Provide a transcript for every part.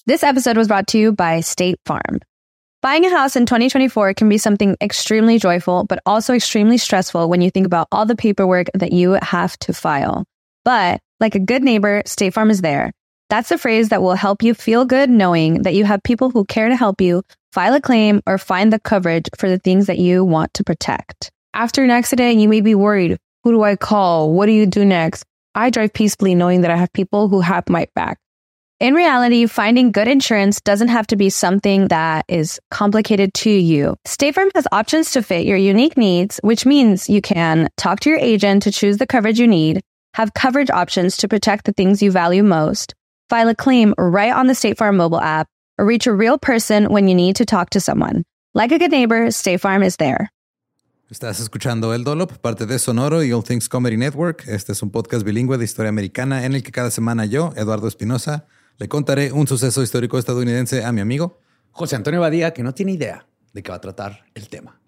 This episode was brought to you by State Farm. Buying a house in 2024 can be something extremely joyful, but also extremely stressful when you think about all the paperwork that you have to file. But like a good neighbor, State Farm is there. That's the phrase that will help you feel good knowing that you have people who care to help you file a claim or find the coverage for the things that you want to protect. After an accident, you may be worried. Who do I call? What do you do next? I drive peacefully knowing that I have people who have my back. In reality, finding good insurance doesn't have to be something that is complicated to you. State Farm has options to fit your unique needs, which means you can talk to your agent to choose the coverage you need, have coverage options to protect the things you value most, file a claim right on the State Farm mobile app, or reach a real person when you need to talk to someone. Like a good neighbor, State Farm is there. Estás escuchando El Dollop, parte de Sonoro y All Things Comedy Network. Este es un podcast bilingüe de historia americana en el que cada semana yo, Eduardo Espinosa, le contaré un suceso histórico estadounidense a mi amigo José Antonio Badía, que no tiene idea de qué va a tratar el tema.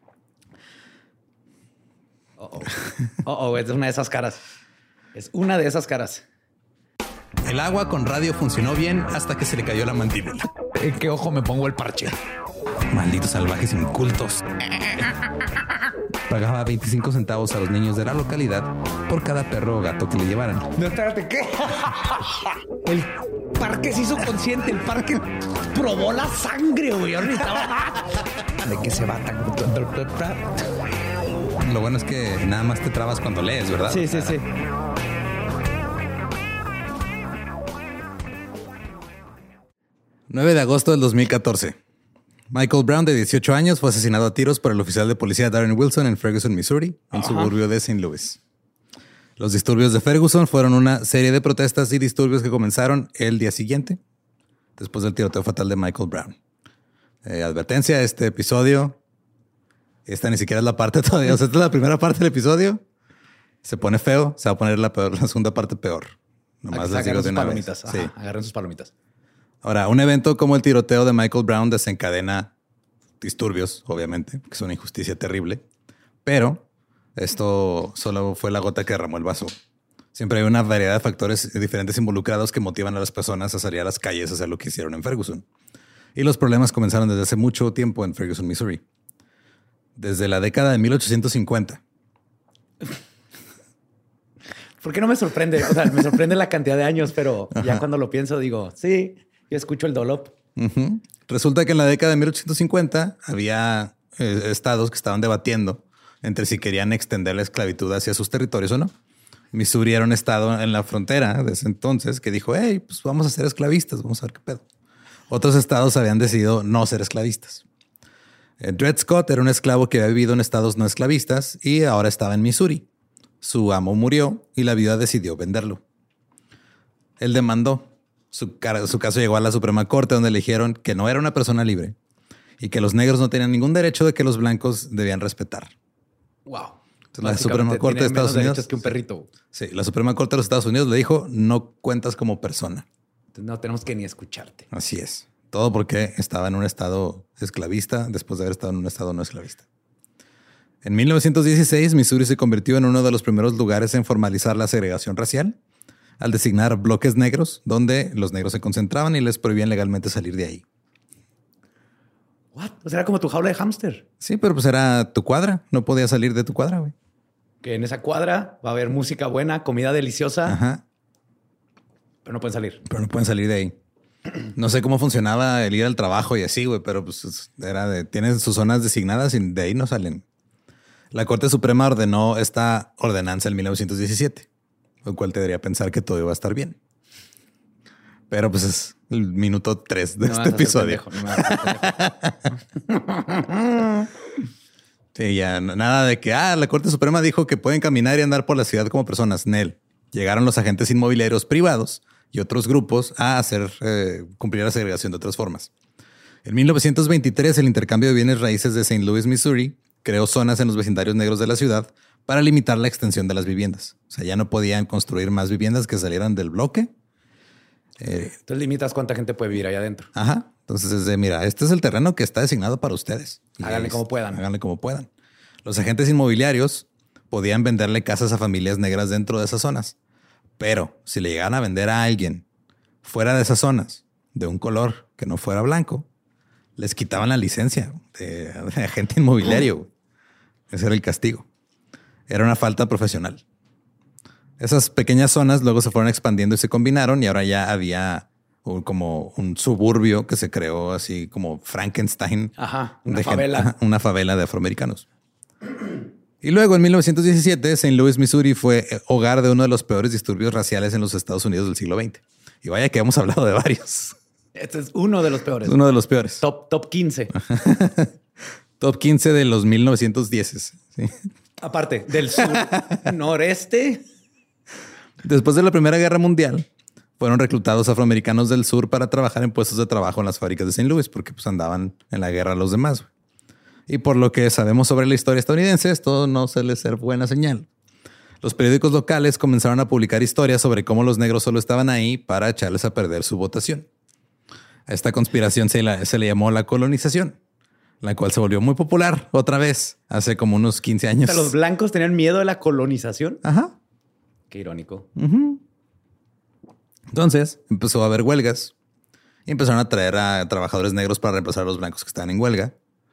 Es una de esas caras. Es una de esas caras. El agua con radio funcionó bien hasta que se le cayó la mandíbula. ¿En qué ojo me pongo el parche? Malditos salvajes incultos. Pagaba 25 centavos a los niños de la localidad por cada perro o gato que le llevaran. No, espérate, ¿qué? El parque se hizo consciente. El parque probó la sangre, güey. ¿De qué se va tan? Lo bueno es que nada más te trabas cuando lees, ¿verdad? Sí. 9 de agosto del 2014. Michael Brown, de 18 años, fue asesinado a tiros por el oficial de policía Darren Wilson en Ferguson, Missouri, un suburbio de St. Louis. Los disturbios de Ferguson fueron una serie de protestas y disturbios que comenzaron el día siguiente, después del tiroteo fatal de Michael Brown. Advertencia, este episodio, esta ni siquiera es la parte todavía, o sea, esta es la primera parte del episodio. Se pone feo, se va a poner la segunda parte peor. Nomás les digo de una vez. Sí. Agarren sus palomitas. Ahora, un evento como el tiroteo de Michael Brown desencadena disturbios, obviamente, que es una injusticia terrible. Pero esto solo fue la gota que derramó el vaso. Siempre hay una variedad de factores diferentes involucrados que motivan a las personas a salir a las calles a hacer lo que hicieron en Ferguson. Y los problemas comenzaron desde hace mucho tiempo en Ferguson, Missouri. Desde la década de 1850. ¿Por qué no me sorprende? O sea, me sorprende la cantidad de años, pero ya cuando lo pienso digo, sí, yo escucho el Dollop. Resulta que en la década de 1850 había estados que estaban debatiendo entre si querían extender la esclavitud hacia sus territorios o no. Missouri era un estado en la frontera de ese entonces que dijo, hey, pues vamos a ser esclavistas, vamos a ver qué pedo. Otros estados habían decidido no ser esclavistas. Dred Scott era un esclavo que había vivido en estados no esclavistas y ahora estaba en Missouri. Su amo murió y la viuda decidió venderlo. Él demandó. Su caso llegó a la Suprema Corte, donde le dijeron que no era una persona libre y que los negros no tenían ningún derecho de que los blancos debían respetar. Wow. Entonces, la Suprema Corte de Estados Unidos. Que un perrito. Sí, la Suprema Corte de los Estados Unidos le dijo: no cuentas como persona. Entonces, no tenemos que ni escucharte. Así es. Todo porque estaba en un estado esclavista después de haber estado en un estado no esclavista. En 1916, Missouri se convirtió en uno de los primeros lugares en formalizar la segregación racial al designar bloques negros donde los negros se concentraban y les prohibían legalmente salir de ahí. What? O sea, era como tu jaula de hámster. Sí, pero pues era tu cuadra. No podías salir de tu cuadra, güey. Que en esa cuadra va a haber música buena, comida deliciosa. Ajá. Pero no pueden salir. Pero no pueden salir de ahí. No sé cómo funcionaba el ir al trabajo y así, güey, pero pues tienen sus zonas designadas y de ahí no salen. La Corte Suprema ordenó esta ordenanza en 1917, lo cual te debería pensar que todo iba a estar bien. Pero pues es el minuto 3 de este episodio. Sí, ya nada de que la Corte Suprema dijo que pueden caminar y andar por la ciudad como personas. Nel. Llegaron los agentes inmobiliarios privados y otros grupos a hacer cumplir la segregación de otras formas. En 1923, el intercambio de bienes raíces de St. Louis, Missouri, creó zonas en los vecindarios negros de la ciudad para limitar la extensión de las viviendas. O sea, ya no podían construir más viviendas que salieran del bloque. Entonces limitas cuánta gente puede vivir allá adentro. Ajá. Entonces es de, mira, este es el terreno que está designado para ustedes. Háganle como puedan. Háganle como puedan. Los agentes inmobiliarios podían venderle casas a familias negras dentro de esas zonas. Pero si le llegaban a vender a alguien fuera de esas zonas, de un color que no fuera blanco, les quitaban la licencia de agente inmobiliario. Ese era el castigo. Era una falta profesional. Esas pequeñas zonas luego se fueron expandiendo y se combinaron y ahora ya había como un suburbio que se creó así como Frankenstein. Ajá, una favela. Una favela de afroamericanos. Y luego en 1917, St. Louis, Missouri fue hogar de uno de los peores disturbios raciales en los Estados Unidos del siglo XX. Y vaya que hemos hablado de varios. Este es uno de los peores. Uno de los peores. Top 15. Top 15 de los 1910. ¿Sí? Aparte, del sur noreste. Después de la Primera Guerra Mundial, fueron reclutados afroamericanos del sur para trabajar en puestos de trabajo en las fábricas de St. Louis, porque pues andaban en la guerra los demás. Y por lo que sabemos sobre la historia estadounidense, esto no suele ser buena señal. Los periódicos locales comenzaron a publicar historias sobre cómo los negros solo estaban ahí para echarles a perder su votación. A esta conspiración se le llamó la colonización, la cual se volvió muy popular otra vez hace como unos 15 años. O sea, los blancos tenían miedo de la colonización. Ajá. Qué irónico. Entonces empezó a haber huelgas y empezaron a traer a trabajadores negros para reemplazar a los blancos que estaban en huelga,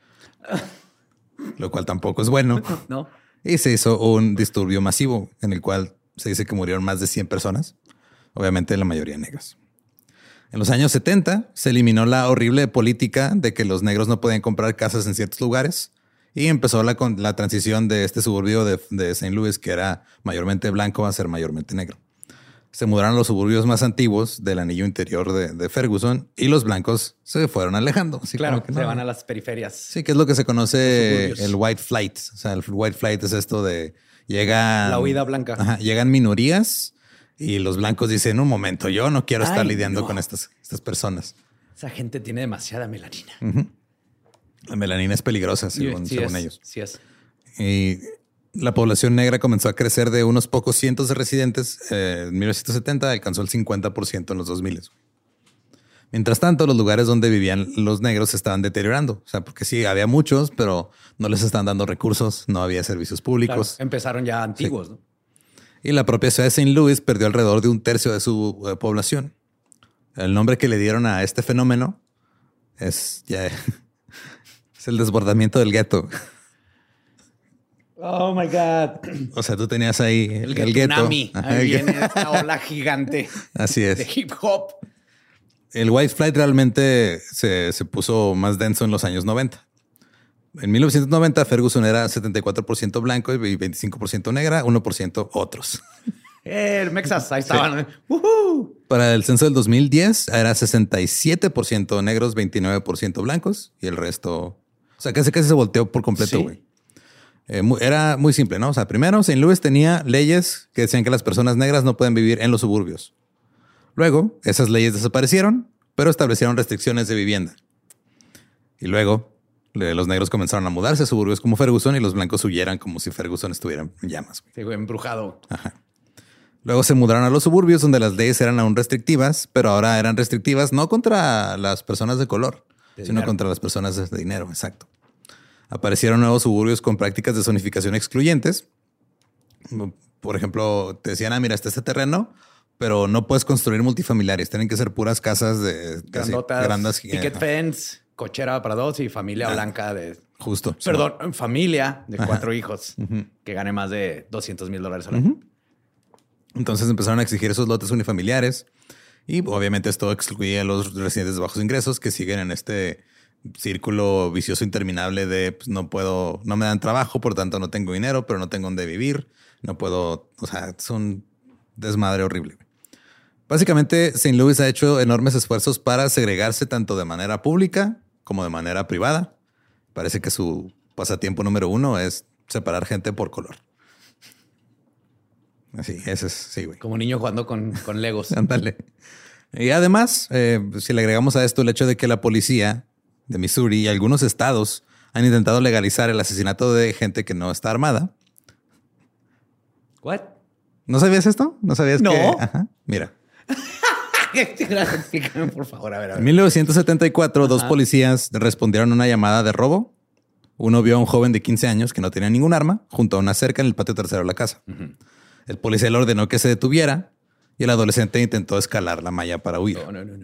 lo cual tampoco es bueno. No. Y se hizo un disturbio masivo en el cual se dice que murieron más de 100 personas, obviamente la mayoría negras. En los años 70 se eliminó la horrible política de que los negros no podían comprar casas en ciertos lugares y empezó la transición de este suburbio de St. Louis, que era mayormente blanco, a ser mayormente negro. Se mudaron a los suburbios más antiguos del anillo interior de Ferguson y los blancos se fueron alejando. Así claro, que se van a las periferias. Sí, que es lo que se conoce el white flight. O sea, el white flight es esto de llegan... La huida blanca. Ajá, llegan minorías y los blancos dicen, un momento, yo no quiero estar lidiando con estas personas. Esa gente tiene demasiada melanina. La melanina es peligrosa, según ellos. Sí es. Y la población negra comenzó a crecer de unos pocos cientos de residentes. En 1970 alcanzó el 50% en los 2000. Mientras tanto, los lugares donde vivían los negros se estaban deteriorando. O sea, porque sí, había muchos, pero no les estaban dando recursos, no había servicios públicos. Claro, empezaron ya antiguos, ¿no? Y la propia ciudad de St. Louis perdió alrededor de un tercio de su población. El nombre que le dieron a este fenómeno es el desbordamiento del gueto. Oh my God. O sea, tú tenías ahí el gueto. Tsunami. Ahí viene esta ola gigante. Así es. De hip hop. El white flight realmente se puso más denso en los años 90. En 1990, Ferguson era 74% blanco y 25% negra, 1% otros. El Mexas, ahí estaban. Sí. Para el censo del 2010 era 67% negros, 29% blancos y el resto... O sea, casi se volteó por completo, güey. Sí. Era muy simple, ¿no? O sea, primero, St. Louis tenía leyes que decían que las personas negras no pueden vivir en los suburbios. Luego, esas leyes desaparecieron, pero establecieron restricciones de vivienda. Y luego, los negros comenzaron a mudarse a suburbios como Ferguson y los blancos huyeran como si Ferguson estuviera en llamas. Sí, güey, embrujado. Ajá. Luego se mudaron a los suburbios donde las leyes eran aún restrictivas, pero ahora eran restrictivas no contra las personas de color, sino contra las personas de dinero. Exacto. Aparecieron nuevos suburbios con prácticas de zonificación excluyentes. Por ejemplo, te decían, mira, está este terreno, pero no puedes construir multifamiliares. Tienen que ser puras casas de grandes, picket fence, cochera para dos y familia blanca de... Justo. Perdón, familia de 4 hijos que gane más de $200,000 al año. Entonces empezaron a exigir esos lotes unifamiliares y obviamente esto excluía a los residentes de bajos ingresos que siguen en este círculo vicioso interminable de pues, no me dan trabajo, por tanto no tengo dinero, pero no tengo dónde vivir, no puedo, o sea, es un desmadre horrible. Básicamente, St. Louis ha hecho enormes esfuerzos para segregarse tanto de manera pública como de manera privada. Parece que su pasatiempo número 1 es separar gente por color. Así, ese es, sí, güey. Como niño jugando con Legos. Ándale. Y además, si le agregamos a esto el hecho de que la policía de Missouri y algunos estados han intentado legalizar el asesinato de gente que no está armada. ¿What? ¿No sabías esto? ¿No sabías no. que...? Ajá. Mira. Explícame, por favor. A ver. En 1974, dos policías respondieron a una llamada de robo. Uno vio a un joven de 15 años que no tenía ningún arma junto a una cerca en el patio trasero de la casa. El policía le ordenó que se detuviera y el adolescente intentó escalar la malla para huir. No.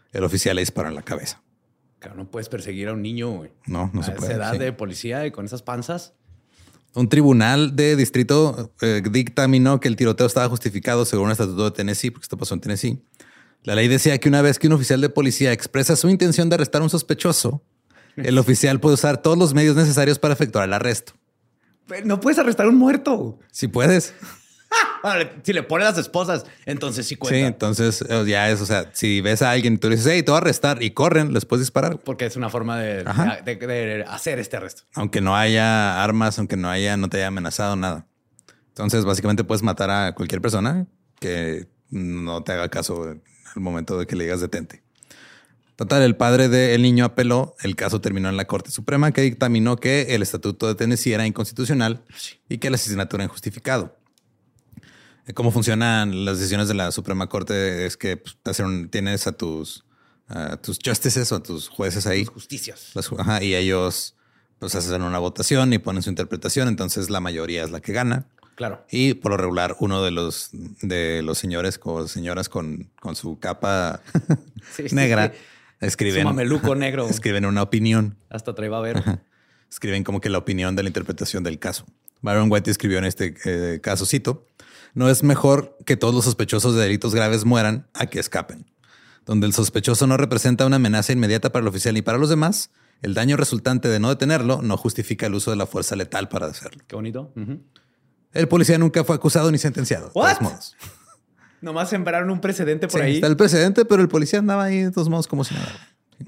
El oficial le disparó en la cabeza. Claro, no puedes perseguir a un niño, güey. No se puede. A esa edad de policía y con esas panzas. Un tribunal de distrito dictaminó que el tiroteo estaba justificado según un estatuto de Tennessee, porque esto pasó en Tennessee. La ley decía que una vez que un oficial de policía expresa su intención de arrestar a un sospechoso, el oficial puede usar todos los medios necesarios para efectuar el arresto. No puedes arrestar a un muerto. Si puedes. Si le pones las esposas, entonces sí cuenta. Sí, entonces ya es, o sea, si ves a alguien y tú le dices, hey, te voy a arrestar y corren, les puedes disparar. Porque es una forma de hacer este arresto. Aunque no haya armas, aunque no te haya amenazado, nada. Entonces, básicamente puedes matar a cualquier persona que no te haga caso al momento de que le digas detente. Total, el padre del niño apeló. El caso terminó en la Corte Suprema, que dictaminó que el estatuto de Tennessee era inconstitucional y que el asesinato era injustificado. Cómo funcionan las decisiones de la Suprema Corte es que tienes a tus justices o a tus jueces ahí. Tus justicias. Y ellos pues hacen una votación y ponen su interpretación. Entonces la mayoría es la que gana. Claro. Y por lo regular, uno de los señores o señoras con su capa negra escriben. Su mameluco negro. Escriben una opinión. Hasta trae babero. Escriben como que la opinión de la interpretación del caso. Byron White escribió en este caso, cito: no es mejor que todos los sospechosos de delitos graves mueran a que escapen. Donde el sospechoso no representa una amenaza inmediata para el oficial y para los demás, el daño resultante de no detenerlo no justifica el uso de la fuerza letal para hacerlo. Qué bonito. El policía nunca fue acusado ni sentenciado. De todos modos. Nomás sembraron un precedente por ahí. Está el precedente, pero el policía andaba ahí de todos modos como si nada.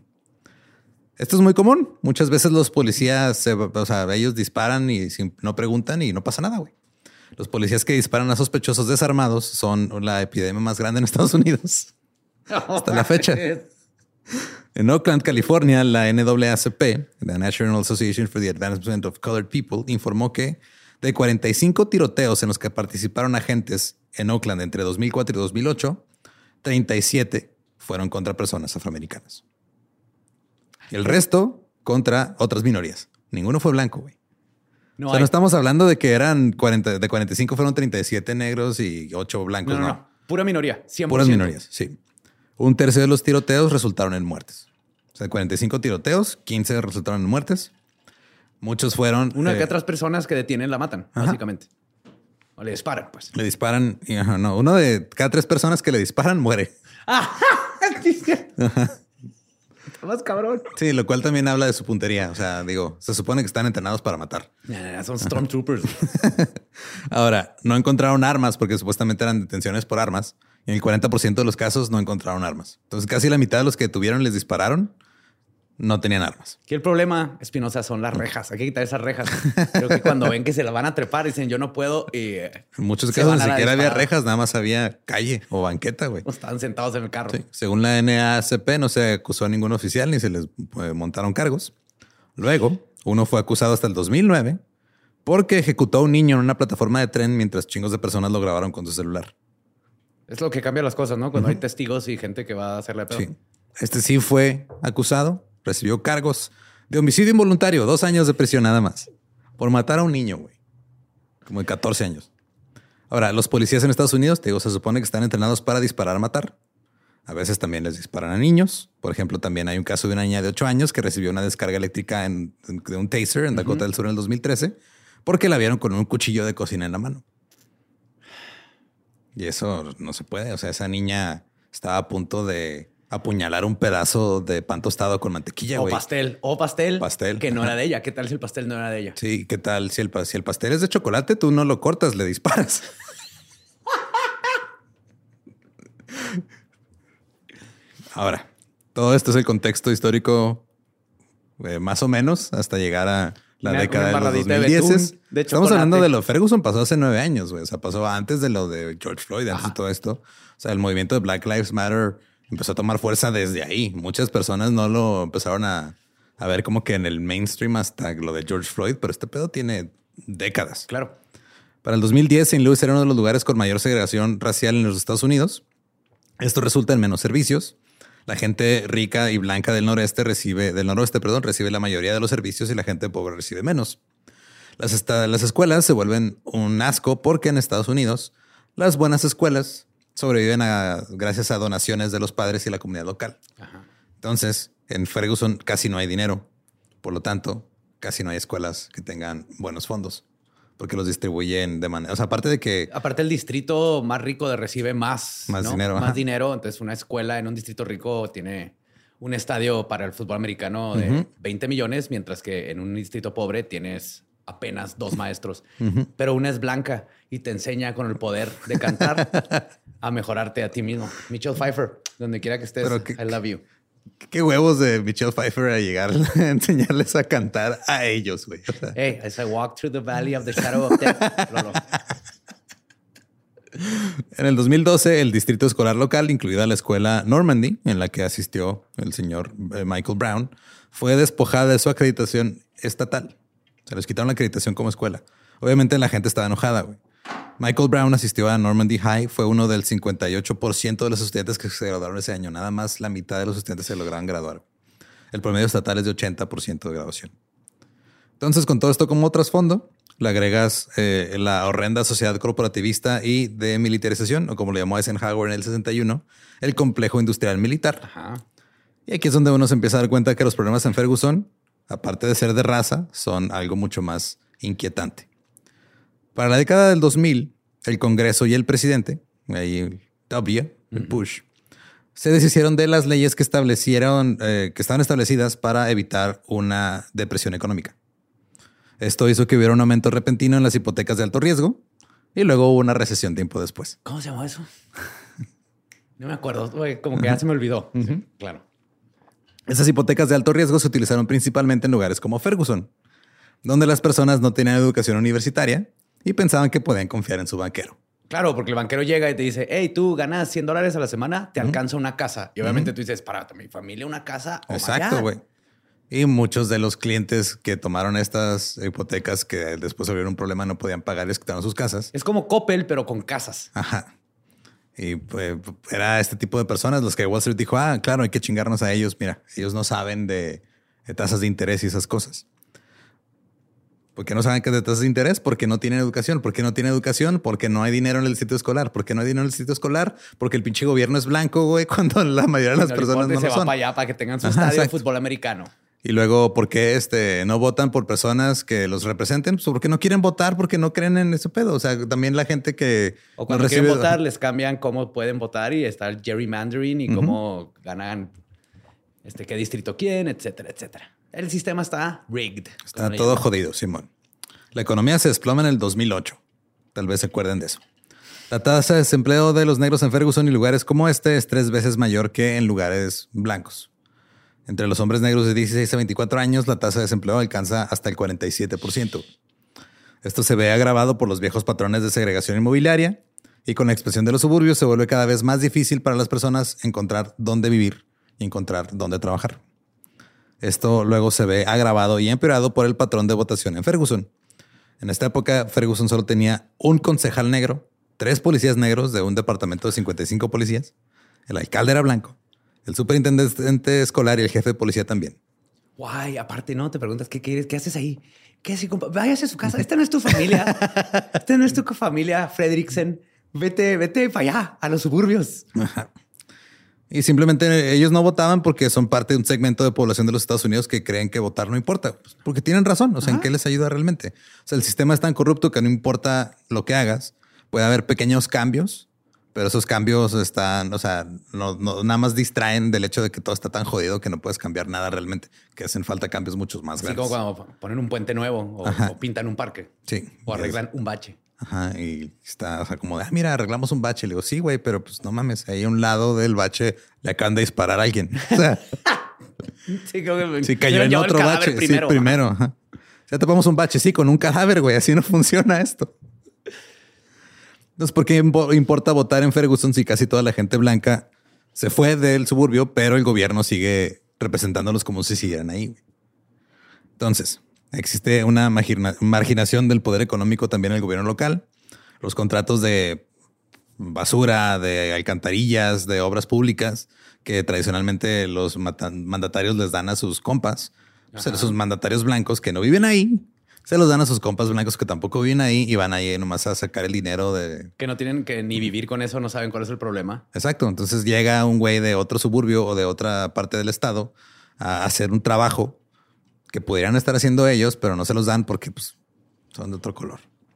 Esto es muy común. Muchas veces los policías, ellos disparan y no preguntan y no pasa nada, güey. Los policías que disparan a sospechosos desarmados son la epidemia más grande en Estados Unidos. Hasta la fecha. En Oakland, California, la NAACP, la National Association for the Advancement of Colored People, informó que de 45 tiroteos en los que participaron agentes en Oakland entre 2004 y 2008, 37 fueron contra personas afroamericanas. Y el resto contra otras minorías. Ninguno fue blanco, güey. No estamos hablando de que eran 45 fueron 37 negros y 8 blancos. No. Pura minoría. 100%. Puras minorías, sí. Un tercio de los tiroteos resultaron en muertes. O sea, de 45 tiroteos, 15 resultaron en muertes. Muchos fueron... Una que otras personas que detienen la matan, básicamente. O le disparan, pues. Le disparan y uno de cada 3 personas que le disparan muere. Está más cabrón. Sí, lo cual también habla de su puntería. O sea, se supone que están entrenados para matar. Son Stormtroopers. Ahora, no encontraron armas porque supuestamente eran detenciones por armas. Y en el 40% de los casos no encontraron armas. Entonces, casi la mitad de los que tuvieron les dispararon. No tenían armas. Aquí el problema, Espinosa, son las rejas. Hay que quitar esas rejas. Creo que cuando ven que se la van a trepar, dicen yo no puedo. Y en muchos casos ni siquiera había rejas, nada más había calle o banqueta, güey. O estaban sentados en el carro. Sí. Según la NAACP, no se acusó a ningún oficial ni se les montaron cargos. Luego, uno fue acusado hasta el 2009 porque ejecutó a un niño en una plataforma de tren mientras chingos de personas lo grabaron con su celular. Es lo que cambia las cosas, ¿no? Cuando hay testigos y gente que va a hacerle pedo. Sí. Este sí fue acusado. Recibió cargos de homicidio involuntario, 2 años de prisión nada más, por matar a un niño, güey. Como de 14 años. Ahora, los policías en Estados Unidos, se supone que están entrenados para disparar a matar. A veces también les disparan a niños. Por ejemplo, también hay un caso de una niña de 8 años que recibió una descarga eléctrica de un taser en Dakota del Sur en el 2013 porque la vieron con un cuchillo de cocina en la mano. Y eso no se puede. O sea, esa niña estaba a punto de apuñalar un pedazo de pan tostado con mantequilla, güey. O pastel. Que no era de ella. ¿Qué tal si el pastel no era de ella? Sí, ¿qué tal si el pastel es de chocolate? Tú no lo cortas, le disparas. Ahora, todo esto es el contexto histórico más o menos hasta llegar a la década de los 2010. Estamos hablando de lo Ferguson pasó hace 9 años, güey. O sea, pasó antes de lo de George Floyd, antes de todo esto. O sea, el movimiento de Black Lives Matter empezó a tomar fuerza desde ahí. Muchas personas no lo empezaron a ver como que en el mainstream hasta lo de George Floyd, pero este pedo tiene décadas. Claro. Para el 2010, St. Louis era uno de los lugares con mayor segregación racial en los Estados Unidos. Esto resulta en menos servicios. La gente rica y blanca del noroeste recibe la mayoría de los servicios y la gente pobre recibe menos. Las escuelas se vuelven un asco porque en Estados Unidos las buenas escuelas sobreviven gracias a donaciones de los padres y la comunidad local. Ajá. Entonces, en Ferguson casi no hay dinero. Por lo tanto, casi no hay escuelas que tengan buenos fondos. Porque los distribuyen de manera... O sea, aparte de que... Aparte, el distrito más rico recibe más dinero. Más dinero. Entonces, una escuela en un distrito rico tiene un estadio para el fútbol americano de 20 millones, mientras que en un distrito pobre tienes apenas 2 maestros. Pero una es blanca y te enseña con el poder de cantar a mejorarte a ti mismo. Michelle Pfeiffer, donde quiera que estés, I love you. Qué huevos de Michelle Pfeiffer a llegar a enseñarles a cantar a ellos, güey. O sea, hey, as I walk through the valley of the shadow of death. En el 2012, el distrito escolar local, incluida la escuela Normandy, en la que asistió el señor Michael Brown, fue despojada de su acreditación estatal. Se les quitaron la acreditación como escuela. Obviamente la gente estaba enojada, güey. Michael Brown asistió a Normandy High. Fue uno del 58% de los estudiantes que se graduaron ese año. Nada más la mitad de los estudiantes se lograron graduar. El promedio estatal es de 80% de graduación. Entonces, con todo esto como trasfondo, le agregas la horrenda sociedad corporativista y de militarización, o como lo llamó Eisenhower en el 61, el complejo industrial militar. Ajá. Y aquí es donde uno se empieza a dar cuenta que los problemas en Ferguson, aparte de ser de raza, son algo mucho más inquietante. Para la década del 2000, el Congreso y el presidente, ahí el Bush, se deshicieron de las leyes que establecieron, que estaban establecidas para evitar una depresión económica. Esto hizo que hubiera un aumento repentino en las hipotecas de alto riesgo y luego hubo una recesión tiempo después. ¿Cómo se llamó eso? No me acuerdo. Como que ya se me olvidó. Sí, claro. Esas hipotecas de alto riesgo se utilizaron principalmente en lugares como Ferguson, donde las personas no tenían educación universitaria y pensaban que podían confiar en su banquero. Claro, porque el banquero llega y te dice, hey, tú ganas $100 a la semana, te alcanza una casa. Y obviamente tú dices, para mi familia una casa. Exacto, güey. Y muchos de los clientes que tomaron estas hipotecas que después se vieron un problema, no podían pagar, les quitaron sus casas. Es como Coppel, pero con casas. Ajá. Y pues era este tipo de personas los que Wall Street dijo, claro, hay que chingarnos a ellos. Mira, ellos no saben de tasas de interés y esas cosas. ¿Por qué no saben qué es de tasas de interés? Porque no tienen educación. ¿Por qué no tienen educación? Porque no hay dinero en el distrito escolar. ¿Por qué no hay dinero en el distrito escolar? Porque el pinche gobierno es blanco, güey, cuando la mayoría de las personas no lo son. Se va para allá para que tengan su estadio de fútbol americano. Y luego, ¿por qué no votan por personas que los representen? Pues porque no quieren votar, porque no creen en ese pedo. O sea, también la gente que... O cuando quieren votar, les cambian cómo pueden votar y está el gerrymandering y cómo ganan, qué distrito quieren, etcétera, etcétera. El sistema está rigged. Está todo jodido, Simón. La economía se desploma en el 2008. Tal vez se acuerden de eso. La tasa de desempleo de los negros en Ferguson y lugares como este es 3 veces mayor que en lugares blancos. Entre los hombres negros de 16 a 24 años, la tasa de desempleo alcanza hasta el 47%. Esto se ve agravado por los viejos patrones de segregación inmobiliaria y con la expansión de los suburbios se vuelve cada vez más difícil para las personas encontrar dónde vivir y encontrar dónde trabajar. Esto luego se ve agravado y empeorado por el patrón de votación en Ferguson. En esta época, Ferguson solo tenía un concejal negro, 3 policías negros de un departamento de 55 policías, el alcalde era blanco, el superintendente escolar y el jefe de policía también. Guay, aparte, ¿no? Te preguntas, ¿qué quieres? ¿Qué haces ahí? ¿Qué haces, compa? Váyase a su casa. Esta no es tu familia. Esta no es tu familia, Fredrickson. Vete para allá, a los suburbios. Ajá. Y simplemente ellos no votaban porque son parte de un segmento de población de los Estados Unidos que creen que votar no importa. Porque tienen razón. O sea, ¿en qué les ayuda realmente? O sea, el sistema es tan corrupto que no importa lo que hagas. Puede haber pequeños cambios, pero esos cambios están, o sea, no nada más distraen del hecho de que todo está tan jodido que no puedes cambiar nada realmente, que hacen falta cambios muchos más grandes. Así como cuando ponen un puente nuevo o pintan un parque. Sí. O arreglan un bache. Ajá. Y está, o sea, como de, mira, arreglamos un bache. Le digo, sí, güey, pero pues no mames, ahí a un lado del bache le acaban de disparar a alguien. O sea, sí, cayó en otro bache. Primero, sí, primero. Ajá. Ya tapamos un bache, sí, con un cadáver, güey. Así no funciona esto. Entonces, ¿por qué importa votar en Ferguson si casi toda la gente blanca se fue del suburbio, pero el gobierno sigue representándolos como si siguieran ahí? Entonces, existe una marginación del poder económico también en el gobierno local. Los contratos de basura, de alcantarillas, de obras públicas que tradicionalmente los mandatarios les dan a sus compas. Pues esos mandatarios blancos que no viven ahí se los dan a sus compas blancos que tampoco viven ahí y van ahí nomás a sacar el dinero de... Que no tienen que ni vivir con eso, no saben cuál es el problema. Exacto. Entonces llega un güey de otro suburbio o de otra parte del estado a hacer un trabajo que pudieran estar haciendo ellos, pero no se los dan porque pues, son de otro color.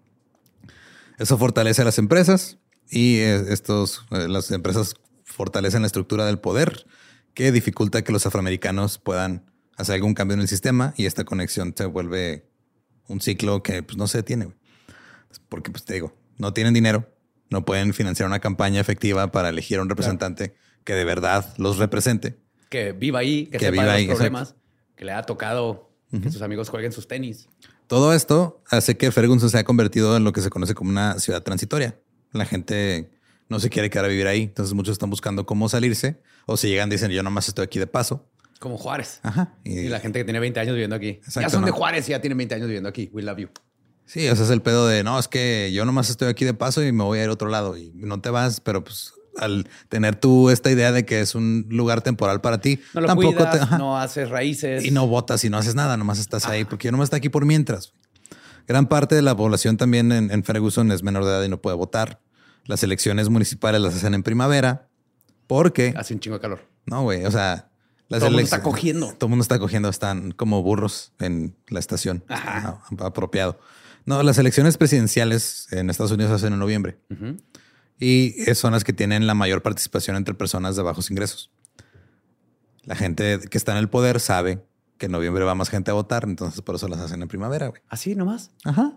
Eso fortalece a las empresas y las empresas fortalecen la estructura del poder que dificulta que los afroamericanos puedan hacer algún cambio en el sistema y esta conexión se vuelve un ciclo que pues, no se detiene. Güey. Porque pues te digo, no tienen dinero, no pueden financiar una campaña efectiva para elegir a un representante que de verdad los represente. Que viva ahí, que sepa de los problemas, que le ha tocado que sus amigos jueguen sus tenis. Todo esto hace que Ferguson se haya convertido en lo que se conoce como una ciudad transitoria. La gente no se quiere quedar a vivir ahí. Entonces muchos están buscando cómo salirse o si llegan dicen yo nomás estoy aquí de paso. Como Juárez. Ajá. Y la gente que tiene 20 años viviendo aquí. Exacto, ya son de Juárez y ya tienen 20 años viviendo aquí. We love you. Sí, ese es el pedo de no, es que yo nomás estoy aquí de paso y me voy a ir a otro lado y no te vas, pero pues al tener tú esta idea de que es un lugar temporal para ti, no lo tampoco cuidas, no haces raíces y no votas y no haces nada, nomás estás ahí porque yo nomás estoy aquí por mientras. Gran parte de la población también en Ferguson es menor de edad y no puede votar. Las elecciones municipales las hacen en primavera porque hace un chingo de calor. No, güey, o sea, todo el mundo está cogiendo. Todo el mundo está cogiendo, están como burros en la estación. Apropiado. No, las elecciones presidenciales en Estados Unidos se hacen en noviembre. Y son las que tienen la mayor participación entre personas de bajos ingresos. La gente que está en el poder sabe que en noviembre va más gente a votar, entonces por eso las hacen en primavera, güey. ¿Así nomás? Ajá.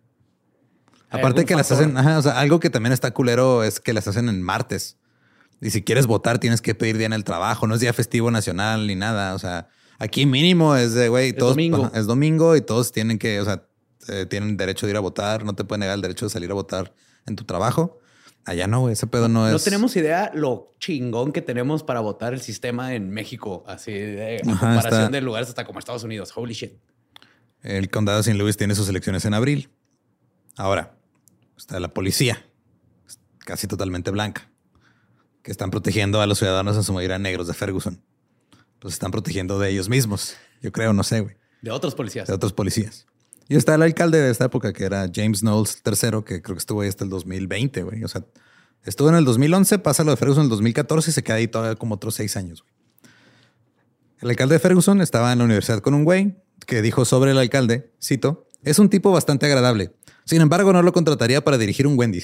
Aparte que las hacen, o sea, algo que también está culero es que las hacen en martes. Y si quieres votar, tienes que pedir día en el trabajo. No es día festivo nacional ni nada. O sea, aquí mínimo es de, güey, todos domingo. Es domingo y todos tienen que, o sea, tienen derecho de ir a votar. No te pueden negar el derecho de salir a votar en tu trabajo. Allá no, güey. Ese pedo no es. No tenemos idea lo chingón que tenemos para votar el sistema en México. Así de comparación de lugares hasta como Estados Unidos. Holy shit. El condado de St. Louis tiene sus elecciones en abril. Ahora está la policía, casi totalmente blanca, que están protegiendo a los ciudadanos en su mayoría negros de Ferguson. Los están protegiendo de ellos mismos. Yo creo, no sé, güey. De otros policías. De otros policías. Y está el alcalde de esta época, que era James Knowles III, que creo que estuvo ahí hasta el 2020, güey. O sea, estuvo en el 2011, pasa lo de Ferguson en el 2014 y se queda ahí todavía como otros 6 años, güey. El alcalde de Ferguson estaba en la universidad con un güey que dijo sobre el alcalde, cito, es un tipo bastante agradable. Sin embargo, no lo contrataría para dirigir un Wendy's.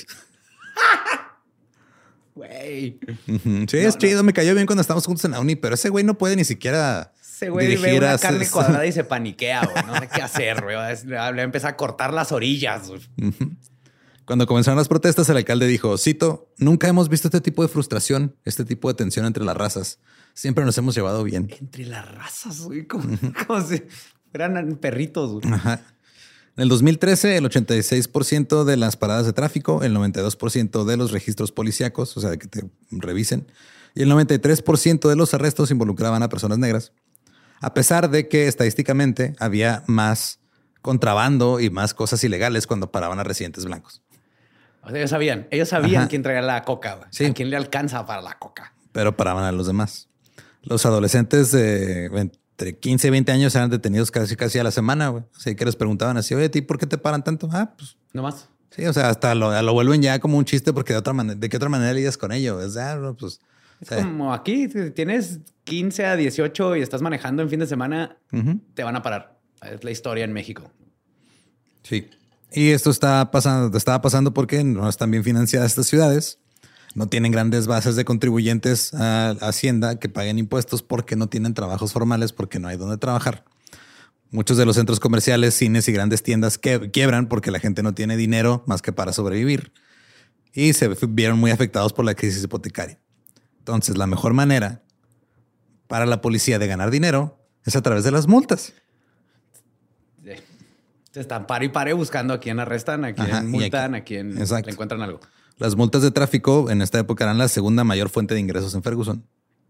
Güey. Sí, es chido. Me cayó bien cuando estábamos juntos en la uni, pero ese güey no puede ni siquiera ese güey ve una carne cuadrada y se paniquea, güey. No sé qué hacer, güey. Le empieza a cortar las orillas. Cuando comenzaron las protestas, el alcalde dijo, cito, nunca hemos visto este tipo de frustración, este tipo de tensión entre las razas. Siempre nos hemos llevado bien. Entre las razas, güey. Como si fueran perritos, güey. Ajá. En el 2013, el 86% de las paradas de tráfico, el 92% de los registros policíacos, o sea, que te revisen, y el 93% de los arrestos involucraban a personas negras, a pesar de que estadísticamente había más contrabando y más cosas ilegales cuando paraban a residentes blancos. O sea, ellos sabían quién traía la coca, güey. Sí. A quién le alcanza para la coca. Pero paraban a los demás. Los adolescentes de entre 15 y 20 años eran detenidos casi a la semana, güey. O sea, que les preguntaban así, oye, ¿a ti por qué te paran tanto? Pues... ¿No más? Sí, o sea, hasta lo vuelven ya como un chiste porque ¿de qué otra manera lidias con ello? Es como aquí, si tienes 15 a 18 y estás manejando en fin de semana, te van a parar. Es la historia en México. Sí. Y esto estaba pasando porque no están bien financiadas estas ciudades. No tienen grandes bases de contribuyentes a Hacienda que paguen impuestos porque no tienen trabajos formales, porque no hay donde trabajar. Muchos de los centros comerciales, cines y grandes tiendas quiebran porque la gente no tiene dinero más que para sobrevivir. Y se vieron muy afectados por la crisis hipotecaria. Entonces, la mejor manera para la policía de ganar dinero es a través de las multas. Se están pare y pare buscando a quién arrestan, a quién multan, a quién le encuentran algo. Las multas de tráfico en esta época eran la segunda mayor fuente de ingresos en Ferguson.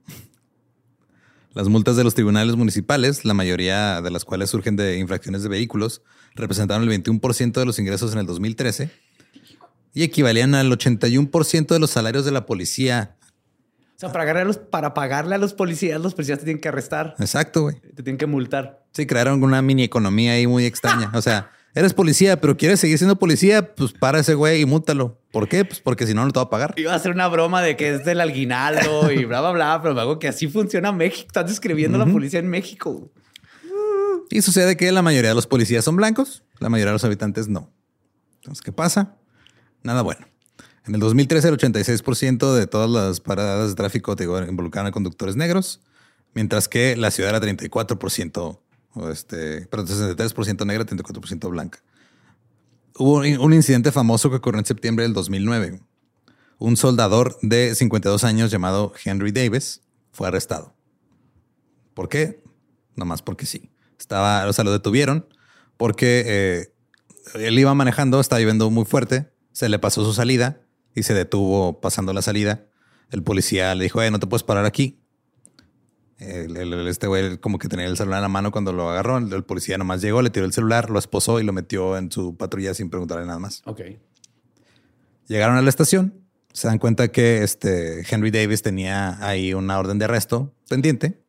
Las multas de los tribunales municipales, la mayoría de las cuales surgen de infracciones de vehículos, representaron el 21% de los ingresos en el 2013 y equivalían al 81% de los salarios de la policía. O sea, para pagarle a los policías te tienen que arrestar. Exacto, güey. Te tienen que multar. Sí, crearon una mini economía ahí muy extraña. O sea, Eres policía, pero quieres seguir siendo policía, pues para ese güey y múltalo. ¿Por qué? Pues porque si no, no te va a pagar. Iba a hacer una broma de que es del aguinaldo y bla, bla, bla, pero me hago que así funciona México. Estás describiendo la policía en México. Y sucede que la mayoría de los policías son blancos, la mayoría de los habitantes no. Entonces, ¿qué pasa? Nada bueno. En el 2013, el 86% de todas las paradas de tráfico involucraron a conductores negros, mientras que la ciudad era 34%, perdón, 63% negra, 34% blanca. Hubo un incidente famoso que ocurrió en septiembre del 2009. Un soldador de 52 años llamado Henry Davis fue arrestado. ¿Por qué? Nomás porque sí. Lo detuvieron porque él iba manejando, estaba lloviendo muy fuerte, se le pasó su salida y se detuvo pasando la salida. El policía le dijo, no te puedes parar aquí. Este güey como que tenía el celular en la mano cuando lo agarró. El policía nomás llegó, le tiró el celular, lo esposó y lo metió en su patrulla sin preguntarle nada más. Ok. Llegaron a la estación. Se dan cuenta que Henry Davis tenía ahí una orden de arresto pendiente.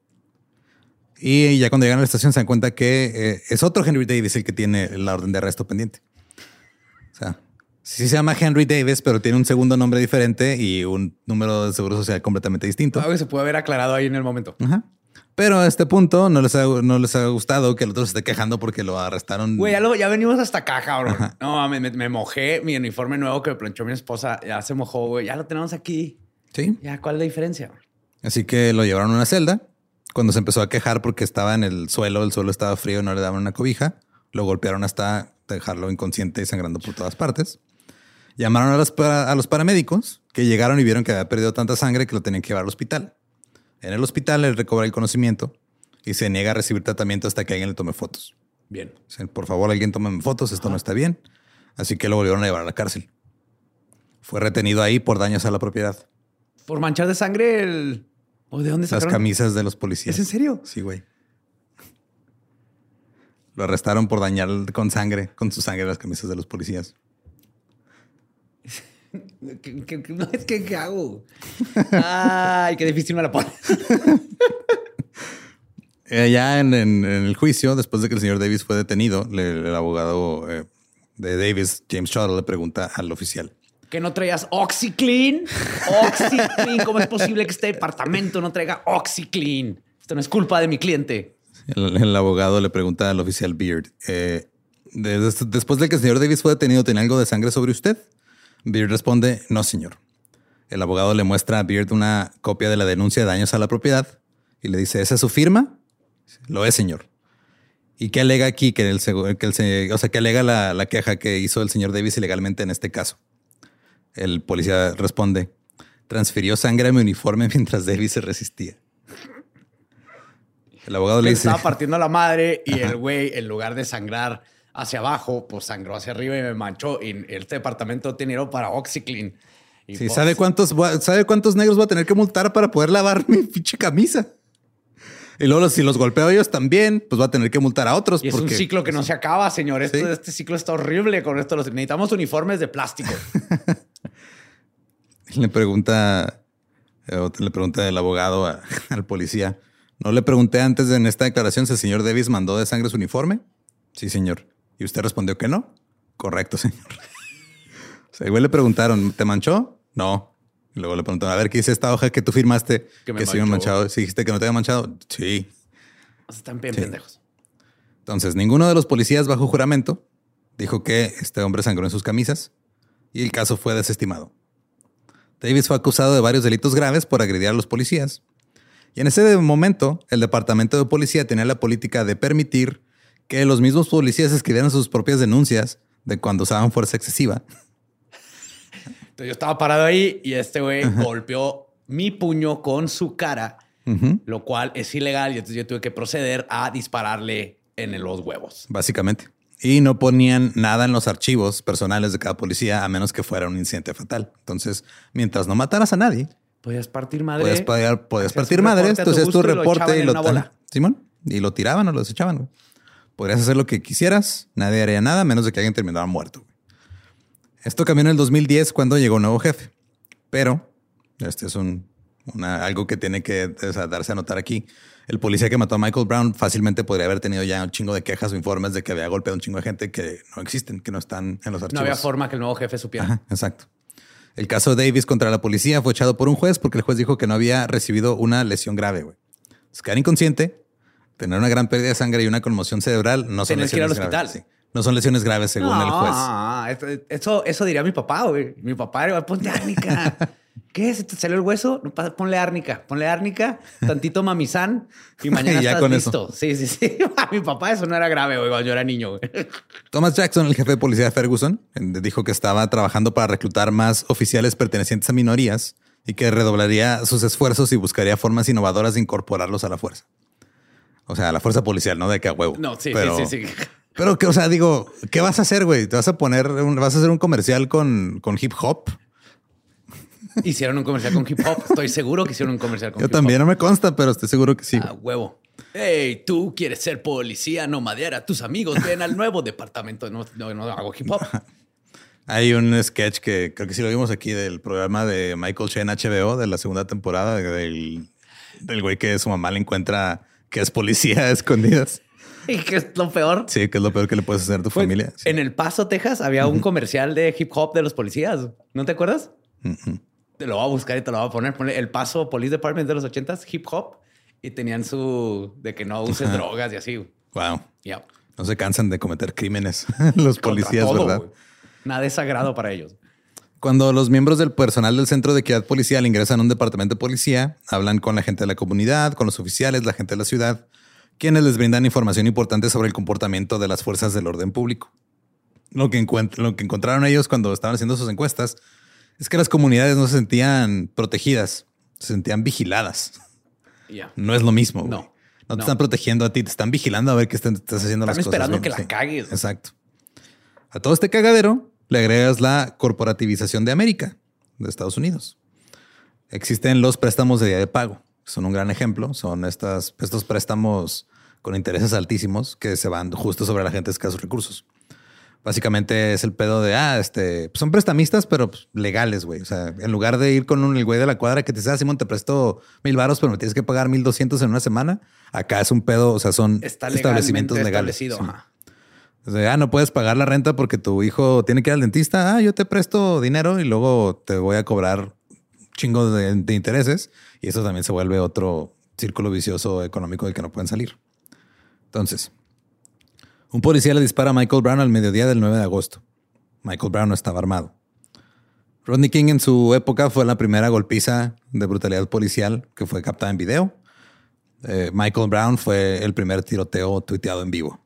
Y ya cuando llegan a la estación se dan cuenta que es otro Henry Davis el que tiene la orden de arresto pendiente. O sea, sí se llama Henry Davis, pero tiene un segundo nombre diferente y un número de seguro social completamente distinto. Algo que se puede haber aclarado ahí en el momento. Ajá. Pero a este punto no les ha gustado que el otro se esté quejando porque lo arrestaron. Güey, ya venimos hasta acá, cabrón. Ajá. No, me mojé. Mi uniforme nuevo que me planchó mi esposa ya se mojó, güey. Ya lo tenemos aquí. Sí. Ya, ¿cuál es la diferencia? Así que lo llevaron a una celda. Cuando se empezó a quejar porque estaba en el suelo estaba frío y no le daban una cobija, lo golpearon hasta dejarlo inconsciente y sangrando por todas partes. Llamaron a los paramédicos que llegaron y vieron que había perdido tanta sangre que lo tenían que llevar al hospital. En el hospital él recobra el conocimiento y se niega a recibir tratamiento hasta que alguien le tome fotos. Bien. Dicen, por favor, alguien tómeme fotos, esto no está bien. Así que lo volvieron a llevar a la cárcel. Fue retenido ahí por daños a la propiedad. Por manchar de sangre ¿O de dónde sacaron? Las camisas de los policías. ¿Es en serio? Sí, güey. Lo arrestaron por dañar con su sangre las camisas de los policías. ¿Qué hago? Ay, qué difícil me la pones. Ya en el juicio, después de que el señor Davis fue detenido, el abogado de Davis, James Shuttle, le pregunta al oficial: ¿que no traías OxyClean? OxyClean, ¿cómo es posible que este departamento no traiga OxyClean? Esto no es culpa de mi cliente. El abogado le pregunta al oficial Beard: después de que el señor Davis fue detenido, ¿tiene algo de sangre sobre usted? Beard responde: no, señor. El abogado le muestra a Beard una copia de la denuncia de daños a la propiedad y le dice: ¿esa es su firma? Lo es, señor. ¿Y qué alega aquí? ¿Qué alega la queja que hizo el señor Davis ilegalmente en este caso? El policía responde: transfirió sangre a mi uniforme mientras Davis se resistía. El abogado le dice: estaba partiendo la madre y el güey, en lugar de sangrar hacia abajo, pues sangró hacia arriba y me manchó. Y este departamento tiene dinero para OxyClean. Y sí, pues, ¿sabe cuántos negros voy a tener que multar para poder lavar mi pinche camisa? Y luego, si los golpeo a ellos también, pues va a tener que multar a otros. Y es un ciclo que no se acaba, señor. Este ciclo está horrible con esto. Necesitamos uniformes de plástico. Le pregunta el abogado al policía: ¿no le pregunté antes en esta declaración si el señor Davis mandó de sangre su uniforme? Sí, señor. ¿Y usted respondió que no? Correcto, señor. O sea, igual le preguntaron: ¿te manchó? No. Y luego le preguntaron: a ver, ¿qué dice esta hoja que tú firmaste? Que sí me manchado. ¿Sí dijiste que no te había manchado? Sí. Están bien pendejos. Entonces, ninguno de los policías bajo juramento dijo que este hombre sangró en sus camisas y el caso fue desestimado. Davis fue acusado de varios delitos graves por agredir a los policías. Y en ese momento, el departamento de policía tenía la política de permitir que los mismos policías escribieran sus propias denuncias de cuando usaban fuerza excesiva. Entonces yo estaba parado ahí y este güey golpeó mi puño con su cara, lo cual es ilegal. Y entonces yo tuve que proceder a dispararle en los huevos. Básicamente. Y no ponían nada en los archivos personales de cada policía a menos que fuera un incidente fatal. Entonces, mientras no mataras a nadie, podías partir madre. Podías partir madre. Entonces tu reporte y lo Simón, y lo tiraban o lo desechaban. Güey. Podrías hacer lo que quisieras. Nadie haría nada a menos de que alguien terminara muerto. Güey. Esto cambió en el 2010 cuando llegó un nuevo jefe. Pero este es un Algo que tiene que darse a notar aquí. El policía que mató a Michael Brown fácilmente podría haber tenido ya un chingo de quejas o informes de que había golpeado a un chingo de gente que no existen, que no están en los archivos. No había forma que el nuevo jefe supiera. Ajá, exacto. El caso de Davis contra la policía fue echado por un juez porque el juez dijo que no había recibido una lesión grave, güey. Quedar inconsciente, tener una gran pérdida de sangre y una conmoción cerebral no son lesiones graves. Tener que ir al hospital. Sí. No son lesiones graves según el juez. Eso diría mi papá, güey. Mi papá era, ponte árnica. ¿Qué? ¿Se te salió el hueso? Ponle árnica, tantito mamizán y mañana ya estás listo. Eso. Sí. A mi papá eso no era grave, güey, cuando yo era niño, güey. Thomas Jackson, el jefe de policía de Ferguson, dijo que estaba trabajando para reclutar más oficiales pertenecientes a minorías y que redoblaría sus esfuerzos y buscaría formas innovadoras de incorporarlos a la fuerza. O sea, a la fuerza policial, no de que a huevo. No, sí. Pero que, o sea, digo, ¿qué vas a hacer, güey? ¿Te vas a hacer un comercial con hip hop? Hicieron un comercial con hip hop. Estoy seguro que hicieron un comercial con hip hop. Yo también no me consta, pero estoy seguro que sí. Huevo. Hey, tú quieres ser policía, no madera. Tus amigos ven al nuevo departamento. No hago hip hop. Hay un sketch que creo que sí lo vimos aquí del programa de Michael Che en HBO de la segunda temporada del güey que su mamá le encuentra que es policía a escondidas. ¿Y qué es lo peor? Sí, que es lo peor que le puedes hacer a tu familia. Sí. En El Paso, Texas, había un comercial de hip hop de los policías. ¿No te acuerdas? Te lo voy a buscar y te lo voy a poner. Ponle El Paso Police Department de los 80s, hip hop. Y tenían de que no uses drogas y así. Wow. Yeah. No se cansan de cometer crímenes los policías, todo, ¿verdad? Wey. Nada es sagrado para ellos. Cuando los miembros del personal del Centro de Equidad Policial ingresan a un departamento de policía, hablan con la gente de la comunidad, con los oficiales, la gente de la ciudad, quienes les brindan información importante sobre el comportamiento de las fuerzas del orden público. Lo que encontraron ellos cuando estaban haciendo sus encuestas es que las comunidades no se sentían protegidas, se sentían vigiladas. Yeah. No es lo mismo. No te están protegiendo a ti, te están vigilando a ver que estás haciendo las cosas. Están esperando que la cagues. Exacto. A todo este cagadero le agregas la corporativización de América, de Estados Unidos. Existen los préstamos de día de pago. Son un gran ejemplo. Son estos préstamos con intereses altísimos que se van justo sobre la gente de escasos recursos. Básicamente es el pedo de, pues son prestamistas, pero legales, güey. O sea, en lugar de ir con el güey de la cuadra que te dice, Simón, te presto 1,000 varos, pero me tienes que pagar 1,200 en una semana. Acá es un pedo, o sea, son establecimientos legales. Sí. O sea, no puedes pagar la renta porque tu hijo tiene que ir al dentista. Yo te presto dinero y luego te voy a cobrar chingo de intereses. Y eso también se vuelve otro círculo vicioso económico del que no pueden salir. Entonces, un policía le dispara a Michael Brown al mediodía del 9 de agosto. Michael Brown no estaba armado. Rodney King en su época fue la primera golpiza de brutalidad policial que fue captada en video. Michael Brown fue el primer tiroteo tuiteado en vivo.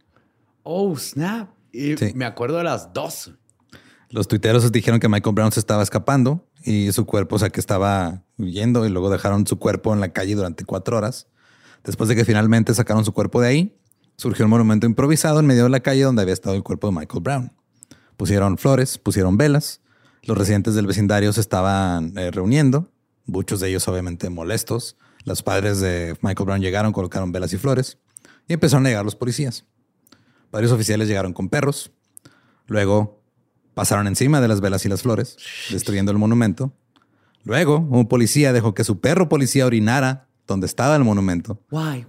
Oh, snap. Y sí. Me acuerdo de las dos. Los tuiteros dijeron que Michael Brown se estaba escapando y su cuerpo, o sea, que estaba huyendo, y luego dejaron su cuerpo en la calle durante 4 horas. Después de que finalmente sacaron su cuerpo de ahí, surgió un monumento improvisado en medio de la calle donde había estado el cuerpo de Michael Brown. Pusieron flores, pusieron velas. Los residentes del vecindario se estaban reuniendo, muchos de ellos obviamente molestos. Los padres de Michael Brown llegaron, colocaron velas y flores y empezaron a llegar los policías. Varios oficiales llegaron con perros. Luego pasaron encima de las velas y las flores, destruyendo el monumento. Luego un policía dejó que su perro policía orinara donde estaba el monumento. Why?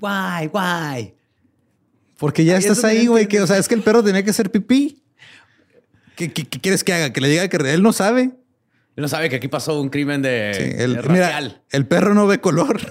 Porque ya estás ahí, güey. O sea, es que el perro tenía que hacer pipí. ¿Qué quieres que haga? Que le diga que él no sabe. Él no sabe que aquí pasó un crimen de racial. Mira, el perro no ve color.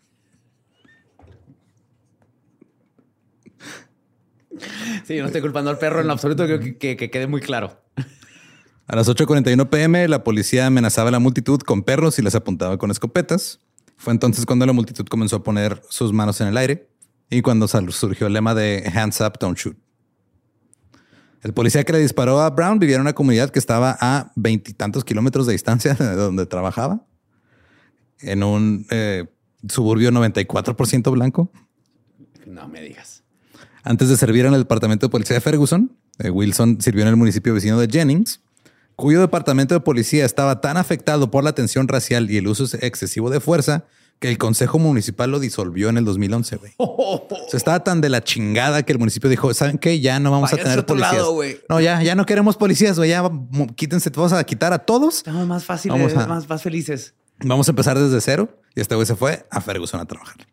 Sí, yo no estoy culpando al perro en lo absoluto, que quede muy claro. A las 8:41 p.m., la policía amenazaba a la multitud con perros y les apuntaba con escopetas. Fue entonces cuando la multitud comenzó a poner sus manos en el aire y cuando surgió el lema de Hands Up, Don't Shoot. El policía que le disparó a Brown vivía en una comunidad que estaba a 20 y tantos kilómetros de distancia de donde trabajaba, en un suburbio 94% blanco. No me digas. Antes de servir en el departamento de policía de Ferguson, Wilson sirvió en el municipio vecino de Jennings, cuyo departamento de policía estaba tan afectado por la tensión racial y el uso excesivo de fuerza que el consejo municipal lo disolvió en el 2011, güey. O sea, estaba tan de la chingada que el municipio dijo, ¿saben qué? Ya no vamos a tener policías. Lado, no, ya no queremos policías, güey. Ya quítense, vamos a quitar a todos. Estamos más fáciles, más felices. Vamos a empezar desde cero. Y este güey se fue a Ferguson a trabajar.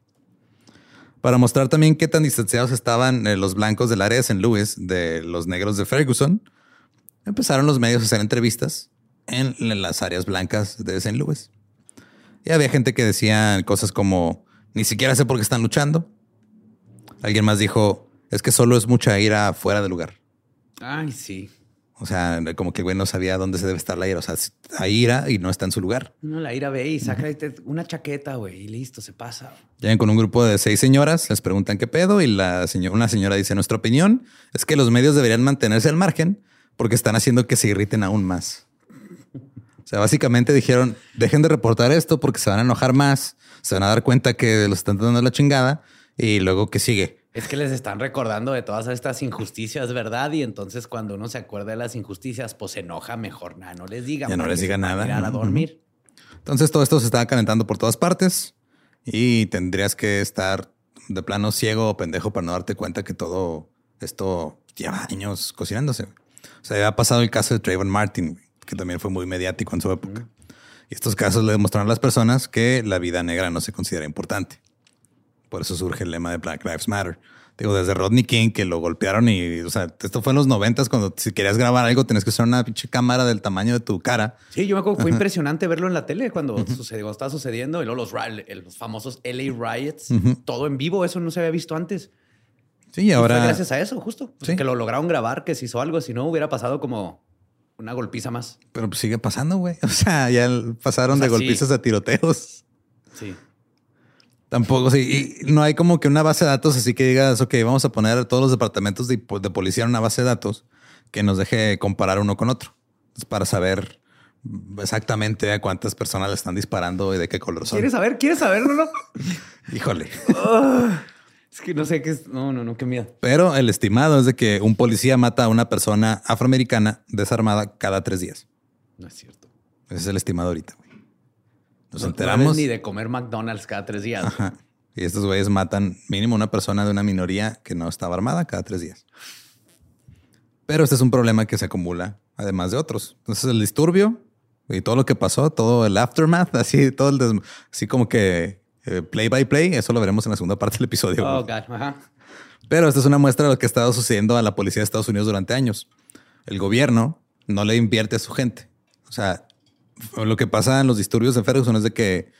Para mostrar también qué tan distanciados estaban los blancos del área de St. Louis de los negros de Ferguson, empezaron los medios a hacer entrevistas en las áreas blancas de St. Louis. Y había gente que decía cosas como, ni siquiera sé por qué están luchando. Alguien más dijo, es que solo es mucha ira fuera del lugar. Ay, sí. O sea, como que el güey no sabía dónde se debe estar la ira. O sea, hay ira y no está en su lugar. No, la ira ve y saca una chaqueta, güey, y listo, se pasa. Llegan con un grupo de 6 señoras, les preguntan qué pedo y una señora dice, nuestra opinión es que los medios deberían mantenerse al margen porque están haciendo que se irriten aún más. O sea, básicamente dijeron, dejen de reportar esto porque se van a enojar más, se van a dar cuenta que los están dando la chingada y luego que sigue. Es que les están recordando de todas estas injusticias, ¿verdad? Y entonces cuando uno se acuerda de las injusticias, pues se enoja mejor. Nada, no les digan. Ya no les diga nada. Ir a dormir. Entonces todo esto se estaba calentando por todas partes y tendrías que estar de plano ciego o pendejo para no darte cuenta que todo esto lleva años cocinándose. O sea, había pasado el caso de Trayvon Martin, que también fue muy mediático en su época. Y estos casos le demostraron a las personas que la vida negra no se considera importante. Por eso surge el lema de Black Lives Matter. Digo, desde Rodney King, que lo golpearon y, o sea, esto fue en los 90s cuando si querías grabar algo tenías que usar una pinche cámara del tamaño de tu cara. Sí, yo me acuerdo que fue impresionante verlo en la tele cuando estaba sucediendo y luego los famosos LA Riots, todo en vivo. Eso no se había visto antes. Sí, y ahora... fue gracias a eso, justo. O sea, sí, que lo lograron grabar, que se hizo algo. Si no, hubiera pasado como una golpiza más. Pero pues sigue pasando, güey. O sea, ya pasaron de golpizas a tiroteos. Sí. Tampoco, sí. Y no hay como que una base de datos así que digas, ok, vamos a poner a todos los departamentos de policía en una base de datos que nos deje comparar uno con otro. Es para saber exactamente a cuántas personas le están disparando y de qué color son. ¿Quieres saber? ¿Quieres saber, no? Híjole. Es que no sé qué es. No, qué miedo. Pero el estimado es de que un policía mata a una persona afroamericana desarmada cada 3 días. No es cierto. Ese es el estimado ahorita, güey. Nos no enteramos. Ni de comer McDonald's cada 3 días. Ajá. Y estos güeyes matan mínimo una persona de una minoría que no estaba armada cada 3 días. Pero este es un problema que se acumula, además de otros. Entonces el disturbio y todo lo que pasó, todo el aftermath, así, todo así como que play by play, eso lo veremos en la segunda parte del episodio. Oh, God. Ajá. Pero esta es una muestra de lo que ha estado sucediendo a la policía de Estados Unidos durante años. El gobierno no le invierte a su gente. O sea, lo que pasa en los disturbios de Ferguson es de que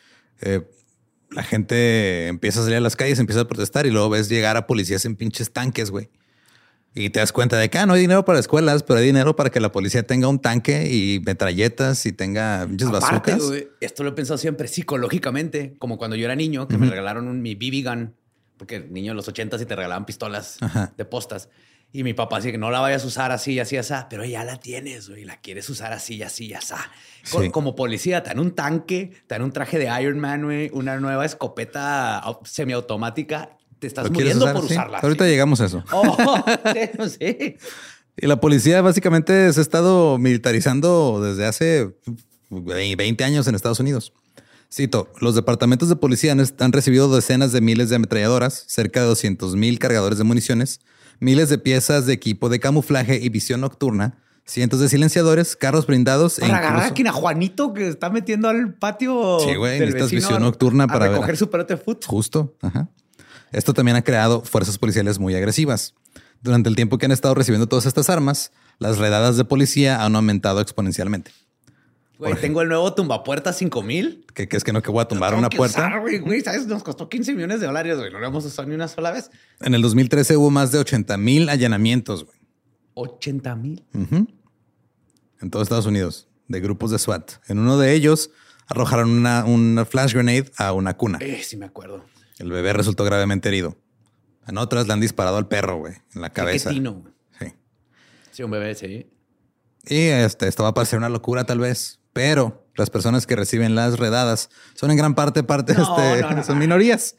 la gente empieza a salir a las calles, empieza a protestar y luego ves llegar a policías en pinches tanques, güey. Y te das cuenta de que no hay dinero para escuelas, pero hay dinero para que la policía tenga un tanque y metralletas y tenga pinches bazucas. Güey, esto lo he pensado siempre psicológicamente, como cuando yo era niño, que me regalaron mi BB gun, porque niño en los 80s y te regalaban pistolas de postas. Y mi papá decía que no la vayas a usar así, así, así, pero ya la tienes, güey, la quieres usar así, así, así. Sí. Como policía, te dan un tanque, te dan un traje de Iron Man, güey, una nueva escopeta semiautomática. Te estás muriendo por usarla. Ahorita llegamos a eso. Oh, sí. Y la policía básicamente se ha estado militarizando desde hace 20 años en Estados Unidos. Cito, los departamentos de policía han recibido decenas de miles de ametralladoras, cerca de 200,000 cargadores de municiones, miles de piezas de equipo de camuflaje y visión nocturna, cientos de silenciadores, carros blindados. Para agarrar a Juanito que está metiendo al patio. Sí, güey, necesitas visión nocturna para recoger su pelote de fútbol. Justo. Ajá. Esto también ha creado fuerzas policiales muy agresivas. Durante el tiempo que han estado recibiendo todas estas armas, las redadas de policía han aumentado exponencialmente. Güey, tengo el nuevo tumbapuertas 5000. ¿Qué es que no que voy a tumbar una puerta? Güey, ¿sabes? Nos costó $15 millones, güey. No lo hemos usado ni una sola vez. En el 2013 hubo más de 80,000 allanamientos, güey. 80,000. En todo Estados Unidos, de grupos de SWAT. En uno de ellos arrojaron una flash grenade a una cuna. Sí, me acuerdo. El bebé resultó gravemente herido. En otras le han disparado al perro, güey, en la cabeza. Qué tino. Sí. Sí, un bebé, sí. Y esto va a parecer una locura tal vez, pero las personas que reciben las redadas son en gran parte son minorías.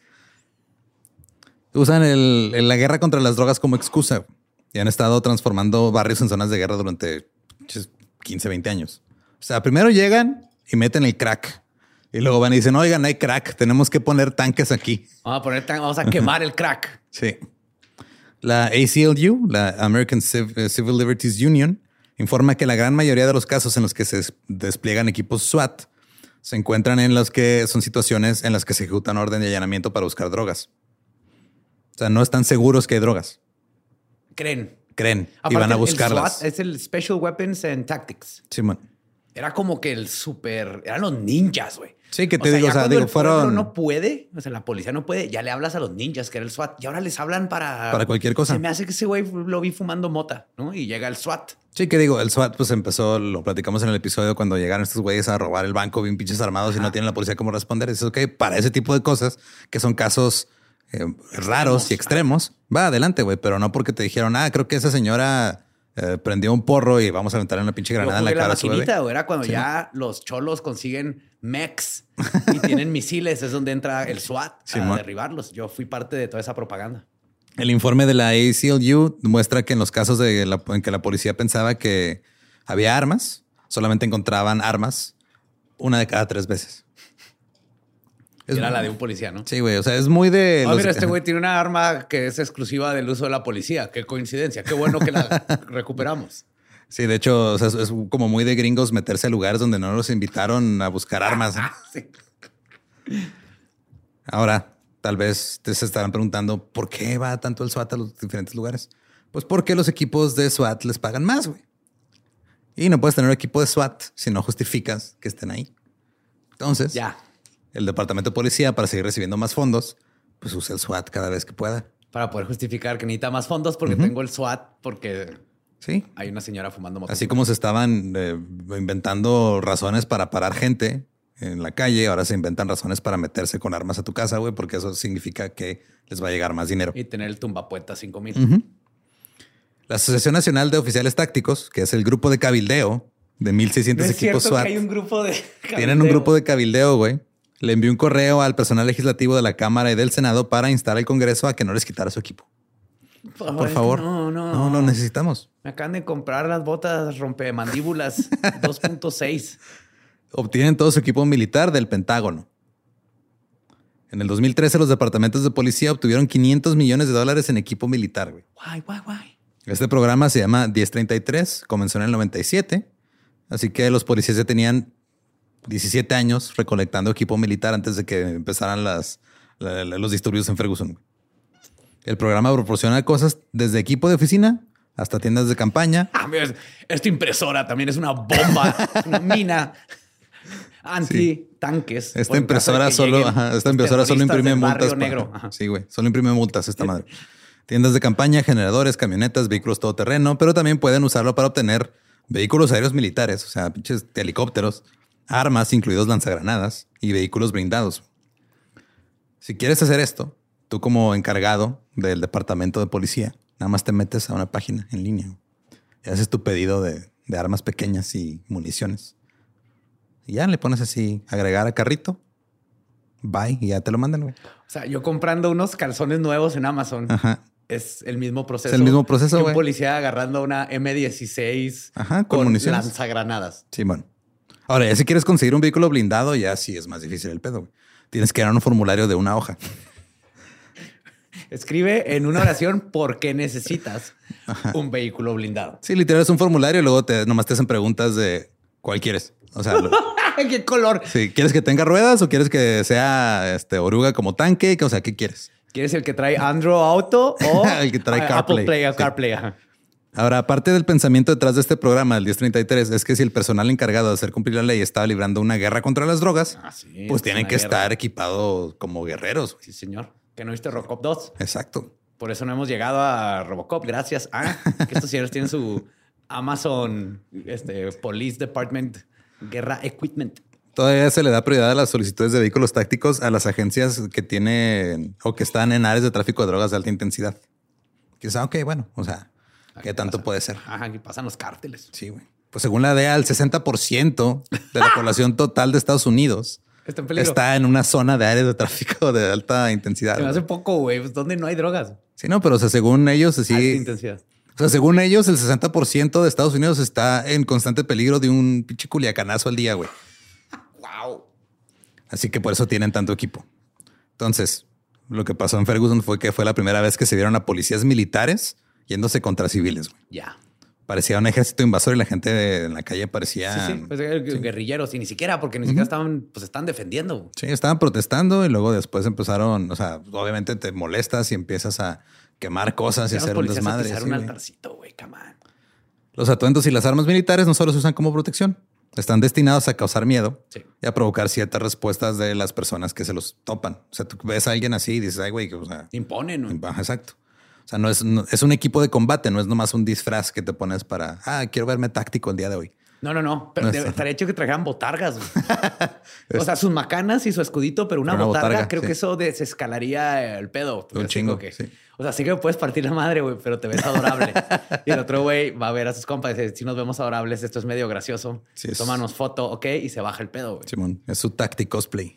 Usan la guerra contra las drogas como excusa y han estado transformando barrios en zonas de guerra durante 15, 20 años. O sea, primero llegan y meten el crack y luego van y dicen, oigan, hay crack, tenemos que poner tanques aquí. Vamos a quemar el crack. Sí. La ACLU, la American Civil Liberties Union, informa que la gran mayoría de los casos en los que se despliegan equipos SWAT se encuentran en las que son situaciones en las que se ejecutan orden de allanamiento para buscar drogas. O sea, no están seguros que hay drogas. Creen y van a buscarlas. El SWAT es el Special Weapons and Tactics. Sí, man. Era como que eran los ninjas, güey. Sí, que te digo, o sea, el fueron... pueblo no puede, o sea, la policía no puede, ya le hablas a los ninjas, que era el SWAT, y ahora les hablan para cualquier cosa. Se me hace que ese güey lo vi fumando mota, ¿no? Y llega el SWAT. Sí, que digo, el SWAT pues empezó, lo platicamos en el episodio cuando llegaron estos güeyes a robar el banco bien pinches armados. Ajá. Y no tienen la policía cómo responder. Es ok, para ese tipo de cosas que son casos raros y extremos, va adelante, güey, pero no porque te dijeron, creo que esa señora prendió un porro y vamos a aventarle una pinche granada en la cara a su bebé. Era cuando ya los cholos consiguen mechs y tienen misiles, es donde entra el SWAT a derribarlos. Yo fui parte de toda esa propaganda. El informe de la ACLU muestra que en los casos en que la policía pensaba que había armas, solamente encontraban armas 1 de cada 3 veces. Era la de un policía, ¿no? Sí, güey. O sea, es muy de... Mira, este güey tiene una arma que es exclusiva del uso de la policía. Qué coincidencia. Qué bueno que la recuperamos. Sí, de hecho, o sea, es como muy de gringos meterse a lugares donde no los invitaron a buscar armas. Sí. Ahora, tal vez te se estarán preguntando por qué va tanto el SWAT a los diferentes lugares. Pues porque los equipos de SWAT les pagan más, güey. Y no puedes tener un equipo de SWAT si no justificas que estén ahí. Entonces, el departamento de policía, para seguir recibiendo más fondos, pues usa el SWAT cada vez que pueda. Para poder justificar que necesita más fondos porque tengo el SWAT, porque hay una señora fumando motos. Así como se estaban inventando razones para parar gente en la calle, ahora se inventan razones para meterse con armas a tu casa, güey, porque eso significa que les va a llegar más dinero. Y tener el tumbapueta 5,000. La Asociación Nacional de Oficiales Tácticos, que es el grupo de cabildeo de 1,600 equipos SWAT. Hay un grupo de cabildeo. Tienen un grupo de cabildeo, güey. Le envió un correo al personal legislativo de la Cámara y del Senado para instar al Congreso a que no les quitara su equipo. Por favor. No lo necesitamos. Me acaban de comprar las botas rompemandíbulas 2.6. Obtienen todo su equipo militar del Pentágono. En el 2013, los departamentos de policía obtuvieron $500 millones en equipo militar, güey. Why? Este programa se llama 1033, comenzó en el 97. Así que los policías ya tenían 17 años recolectando equipo militar antes de que empezaran los disturbios en Ferguson. El programa proporciona cosas desde equipo de oficina hasta tiendas de campaña. Esta impresora también es una bomba, una mina anti-tanques. Esta impresora solo imprime multas. Sí, güey. Solo imprime multas esta madre. Tiendas de campaña, generadores, camionetas, vehículos todoterreno, pero también pueden usarlo para obtener vehículos aéreos militares, o sea, pinches helicópteros, armas, incluidos lanzagranadas y vehículos blindados. Si quieres hacer esto, tú como encargado del departamento de policía, nada más te metes a una página en línea y haces tu pedido de armas pequeñas y municiones. Y ya le pones así, agregar a carrito, bye, y ya te lo mandan, güey. O sea, yo comprando unos calzones nuevos en Amazon. Es el mismo proceso. Es el mismo proceso, güey. Un policía agarrando una M16 con municiones, lanzagranadas. Sí, bueno. Ahora, ya si quieres conseguir un vehículo blindado, ya sí es más difícil el pedo, güey. Tienes que dar un formulario de una hoja. Escribe en una oración por qué necesitas un vehículo blindado. Sí, literal es un formulario y luego nomás te hacen preguntas de ¿cuál quieres? O sea, ¿qué color? Sí, ¿quieres que tenga ruedas o quieres que sea oruga como tanque? O sea, ¿qué quieres? ¿Quieres el que trae Android Auto o el que trae CarPlay? CarPlay. Ahora, aparte del pensamiento detrás de este programa, el 1033, es que si el personal encargado de hacer cumplir la ley estaba librando una guerra contra las drogas, pues tienen que estar equipados como guerreros. Sí, señor. ¿Que no viste Robocop 2? Exacto. Por eso no hemos llegado a Robocop, gracias a que estos señores tienen su Amazon Police Department Guerra Equipment. Todavía se le da prioridad a las solicitudes de vehículos tácticos a las agencias que tienen o que están en áreas de tráfico de drogas de alta intensidad. Quizá, ok, bueno, o sea, ¿qué tanto puede ser? Aquí pasan los cárteles. Sí, güey. Pues según la DEA, el 60% de la población total de Estados Unidos está en una zona de áreas de tráfico de alta intensidad. Se me hace poco, güey. Pues, ¿dónde no hay drogas? Sí, no, pero o sea, según ellos, sí. Alta intensidad. O sea, según ellos, el 60% de Estados Unidos está en constante peligro de un pinche culiacanazo al día, güey. Wow. Así que por eso tienen tanto equipo. Entonces, lo que pasó en Ferguson fue que fue la primera vez que se vieron a policías militares yéndose contra civiles, güey. Ya. Parecía un ejército invasor y la gente en la calle parecía... Sí, pues guerrilleros y ni siquiera, porque ni siquiera estaban defendiendo. Sí, estaban protestando y luego después empezaron, o sea, obviamente te molestas y empiezas a quemar cosas y hacer un desmadre. Un altarcito, güey, come on. Los atuendos y las armas militares no solo se usan como protección, están destinados a causar miedo y a provocar ciertas respuestas de las personas que se los topan. O sea, tú ves a alguien así y dices, ay, güey, o sea... Imponen, ¿no? Exacto. O sea, es un equipo de combate, no es nomás un disfraz que te pones para, quiero verme táctico el día de hoy. No. Pero estaría hecho que trajeran botargas. O sea, sus macanas y su escudito, pero una botarga, creo que eso desescalaría el pedo. Un chingo. Sí. O sea, sí que me puedes partir la madre, güey, pero te ves adorable. Y el otro güey va a ver a sus compas y dice, si nos vemos adorables, esto es medio gracioso. Sí, tómanos foto, ok, y se baja el pedo, güey. Simón, es su tactic cosplay.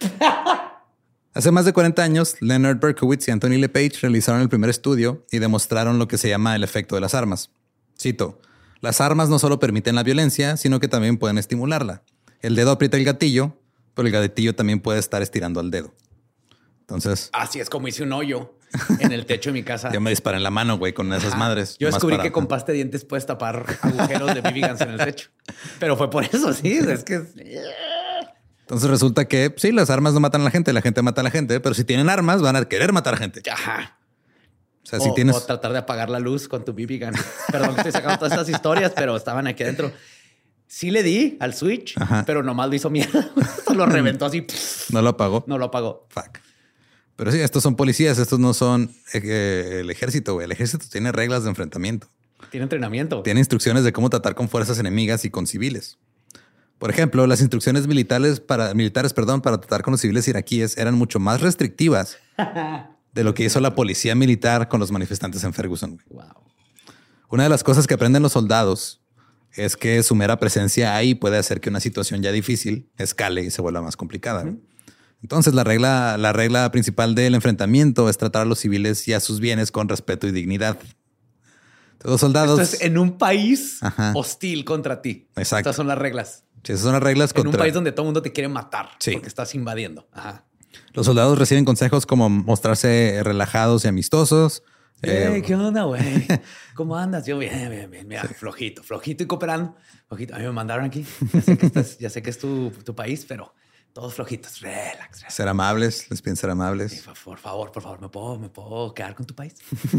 Hace más de 40 años, Leonard Berkowitz y Anthony LePage realizaron el primer estudio y demostraron lo que se llama el efecto de las armas. Cito, las armas no solo permiten la violencia, sino que también pueden estimularla. El dedo aprieta el gatillo, pero el gatillo también puede estar estirando al dedo. Entonces... Así es como hice un hoyo en el techo de mi casa. Yo me disparé en la mano, güey, con esas madres. Yo descubrí que con pasta de dientes puedes tapar agujeros de BB guns en el techo. Pero fue por eso, sí. Es que... Entonces resulta que sí, las armas no matan a la gente mata a la gente, pero si tienen armas van a querer matar a gente. Ajá. O sea, si tienes... o tratar de apagar la luz con tu BB gun. Perdón que estoy sacando todas estas historias, pero estaban aquí adentro. Sí le di al switch, pero nomás lo hizo mierda. Lo reventó así. ¿No lo apagó? No lo apagó. Fuck. Pero sí, estos son policías, estos no son el ejército, güey. El ejército tiene reglas de enfrentamiento. Tiene entrenamiento. Tiene instrucciones de cómo tratar con fuerzas enemigas y con civiles. Por ejemplo, las instrucciones militares para tratar con los civiles iraquíes eran mucho más restrictivas de lo que hizo la policía militar con los manifestantes en Ferguson. Wow. Una de las cosas que aprenden los soldados es que su mera presencia ahí puede hacer que una situación ya difícil escale y se vuelva más complicada. Entonces, la regla principal del enfrentamiento es tratar a los civiles y a sus bienes con respeto y dignidad. Los soldados... Esto es en un país hostil contra ti. Exacto. Estas son las reglas. Sí, esas son las reglas en un país donde todo el mundo te quiere matar porque estás invadiendo. Los soldados reciben consejos como mostrarse relajados y amistosos. ¿Qué onda, güey? ¿Cómo andas? Yo bien. Mira, flojito y cooperando. Flojito. A mí me mandaron aquí. Ya sé que es tu país, pero todos flojitos. Relax. Ser amables. Les piden ser amables. Sí, por favor. ¿Me puedo quedar con tu país?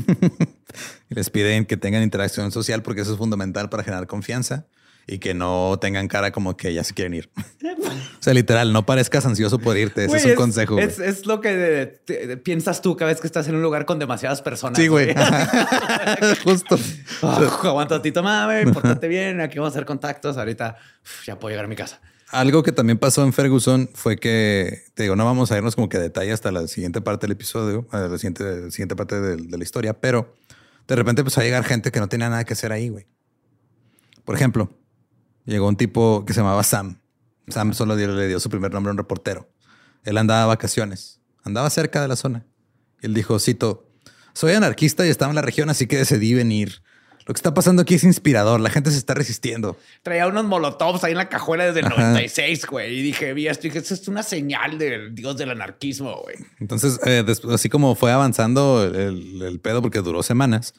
Y les piden que tengan interacción social porque eso es fundamental para generar confianza. Y que no tengan cara como que ya se quieren ir. O sea, literal, no parezcas ansioso por irte. Ese es un consejo. Es lo que piensas tú cada vez que estás en un lugar con demasiadas personas. Sí, güey. Justo. Aguanta a ti, toma, güey, pórtate bien. Aquí vamos a hacer contactos. Ahorita ya puedo llegar a mi casa. Algo que también pasó en Ferguson fue que, te digo, no vamos a irnos como que a detalle hasta la siguiente parte del episodio, la siguiente parte de la historia, pero de repente empezó a llegar gente que no tenía nada que hacer ahí, güey. Por ejemplo, llegó un tipo que se llamaba Sam. Sam solo le dio su primer nombre a un reportero. Él andaba de vacaciones. Andaba cerca de la zona. Y él dijo, cito, soy anarquista y estaba en la región, así que decidí venir. Lo que está pasando aquí es inspirador. La gente se está resistiendo. Traía unos molotovs ahí en la cajuela desde el 96, güey. Y dije, esto es una señal del dios del anarquismo, güey. Entonces, así como fue avanzando el pedo, porque duró semanas,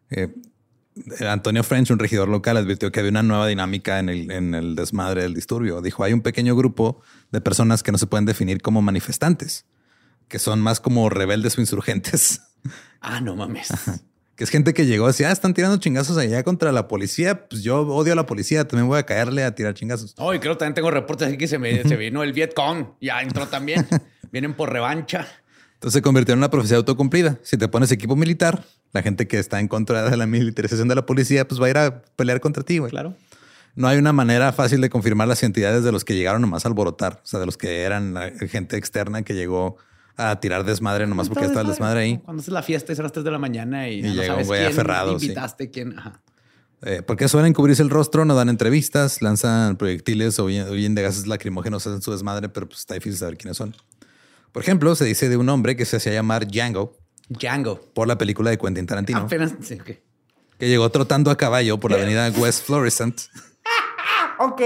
Antonio French, un regidor local, advirtió que había una nueva dinámica en el desmadre del disturbio. Dijo, hay un pequeño grupo de personas que no se pueden definir como manifestantes, que son más como rebeldes o insurgentes. No mames. Que es gente que llegó así, están tirando chingazos allá contra la policía. Pues yo odio a la policía, también voy a caerle a tirar chingazos. Y creo que también tengo reportes aquí que se vino el Vietcong. Ya entró también. Vienen por revancha. Entonces se convirtió en una profecía autocumplida. Si te pones equipo militar, la gente que está en contra de la militarización de la policía, pues va a ir a pelear contra ti, güey. Claro. No hay una manera fácil de confirmar las identidades de los que llegaron nomás a alborotar. O sea, de los que eran gente externa que llegó a tirar desmadre nomás porque estaba el desmadre ahí. Cuando es la fiesta y son las 3 de la mañana y no llega sabes un güey quién aferrado, invitaste, quién. Porque suelen cubrirse el rostro, no dan entrevistas, lanzan proyectiles o huyen de gases lacrimógenos, hacen su desmadre, pero pues está difícil saber quiénes son. Por ejemplo, se dice de un hombre que se hacía llamar Django. Por la película de Quentin Tarantino. Apenas, sí, okay. Que llegó trotando a caballo por la avenida West Florissant. Ok.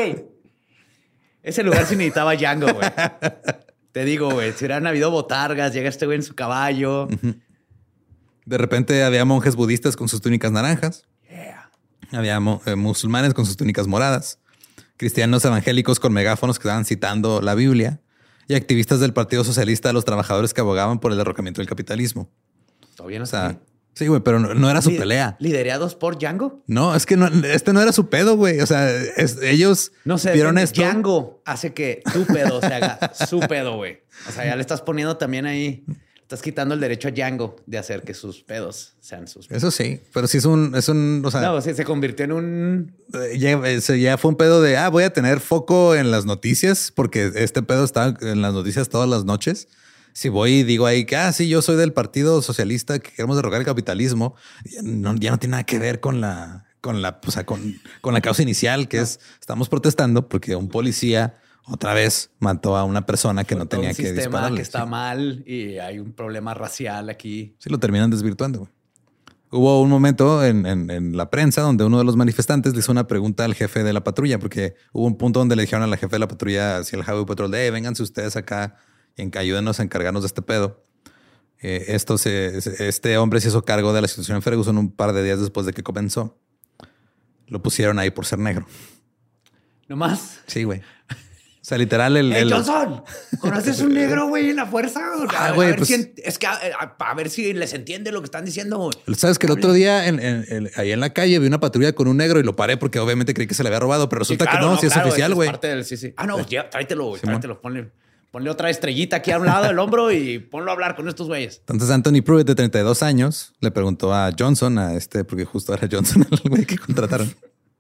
Ese lugar sí necesitaba Django, güey. Te digo, güey, si hubieran habido botargas, llega este güey en su caballo. De repente había monjes budistas con sus túnicas naranjas. Había musulmanes con sus túnicas moradas, cristianos evangélicos con megáfonos que estaban citando la Biblia y activistas del Partido Socialista de los Trabajadores que abogaban por el derrocamiento del capitalismo. Todavía no está. Sí, güey, pero no era su pelea. ¿Liderados por Django? No, es que este no era su pedo, güey. O sea, ellos vieron esto. Django hace que tu pedo se haga su pedo, güey. O sea, ya le estás poniendo también ahí, estás quitando el derecho a Django de hacer que sus pedos sean sus pedos. Eso sí, pero sí es un, o sea... No, sí, se convirtió en un... Ya fue un pedo de, voy a tener foco en las noticias porque este pedo está en las noticias todas las noches. Si voy y digo ahí que, sí, yo soy del Partido Socialista que queremos derrocar el capitalismo, ya no tiene nada que ver con la causa inicial, que es, estamos protestando porque un policía otra vez mató a una persona que no tenía que dispararle. Que está mal y hay un problema racial aquí. Sí, lo terminan desvirtuando. Hubo un momento en la prensa donde uno de los manifestantes le hizo una pregunta al jefe de la patrulla, porque hubo un punto donde le dijeron a la jefe de la patrulla hacia el Highway Patrol de, vénganse ustedes acá y ayúdenos a encargarnos de este pedo. Este hombre se hizo cargo de la situación en Ferguson un par de días después de que comenzó. Lo pusieron ahí por ser negro. ¿No más? Sí, güey. O sea, literal Johnson, ¿conoces un negro, güey, en la fuerza? A ver si les entiende lo que están diciendo. Sabes que el otro día ahí en la calle vi una patrulla con un negro y lo paré porque obviamente creí que se le había robado, pero resulta que no, sí es oficial, güey. Sí. No, ya, tráetelo, güey. Tráetelo, ponle otra estrellita aquí a un lado del hombro y ponlo a hablar con estos güeyes. Entonces Anthony Pruitt, de 32 años, le preguntó a Johnson, porque justo era Johnson el güey que contrataron,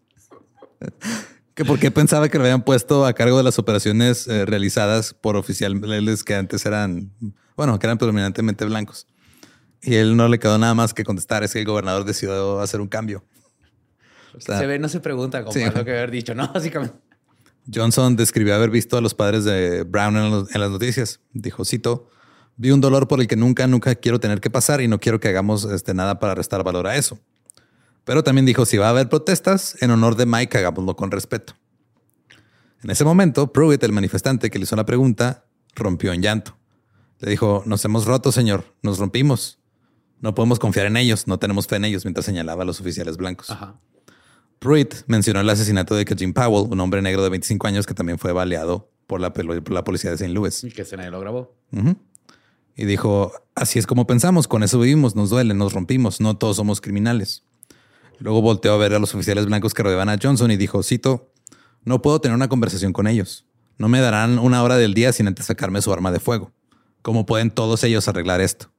que por qué pensaba que lo habían puesto a cargo de las operaciones realizadas por oficiales que antes que eran predominantemente blancos. Y él no le quedó nada más que contestar, es que el gobernador decidió hacer un cambio. O sea, se ve, no se pregunta, como es lo que haber dicho, ¿no? Básicamente. Johnson describió haber visto a los padres de Brown en las noticias. Dijo, cito, vi un dolor por el que nunca quiero tener que pasar y no quiero que hagamos nada para restar valor a eso. Pero también dijo, si va a haber protestas, en honor de Mike, hagámoslo con respeto. En ese momento, Pruitt, el manifestante que le hizo la pregunta, rompió en llanto. Le dijo, nos hemos roto, señor, nos rompimos. No podemos confiar en ellos, no tenemos fe en ellos, mientras señalaba a los oficiales blancos. Ajá. Pruitt mencionó el asesinato de Eugene Powell, un hombre negro de 25 años que también fue baleado por la policía de St. Louis. Y que ese nadie lo grabó. Y dijo, así es como pensamos, con eso vivimos, nos duele, nos rompimos, no todos somos criminales. Luego volteó a ver a los oficiales blancos que rodeaban a Johnson y dijo, cito, no puedo tener una conversación con ellos. No me darán una hora del día sin antes sacarme su arma de fuego. ¿Cómo pueden todos ellos arreglar esto?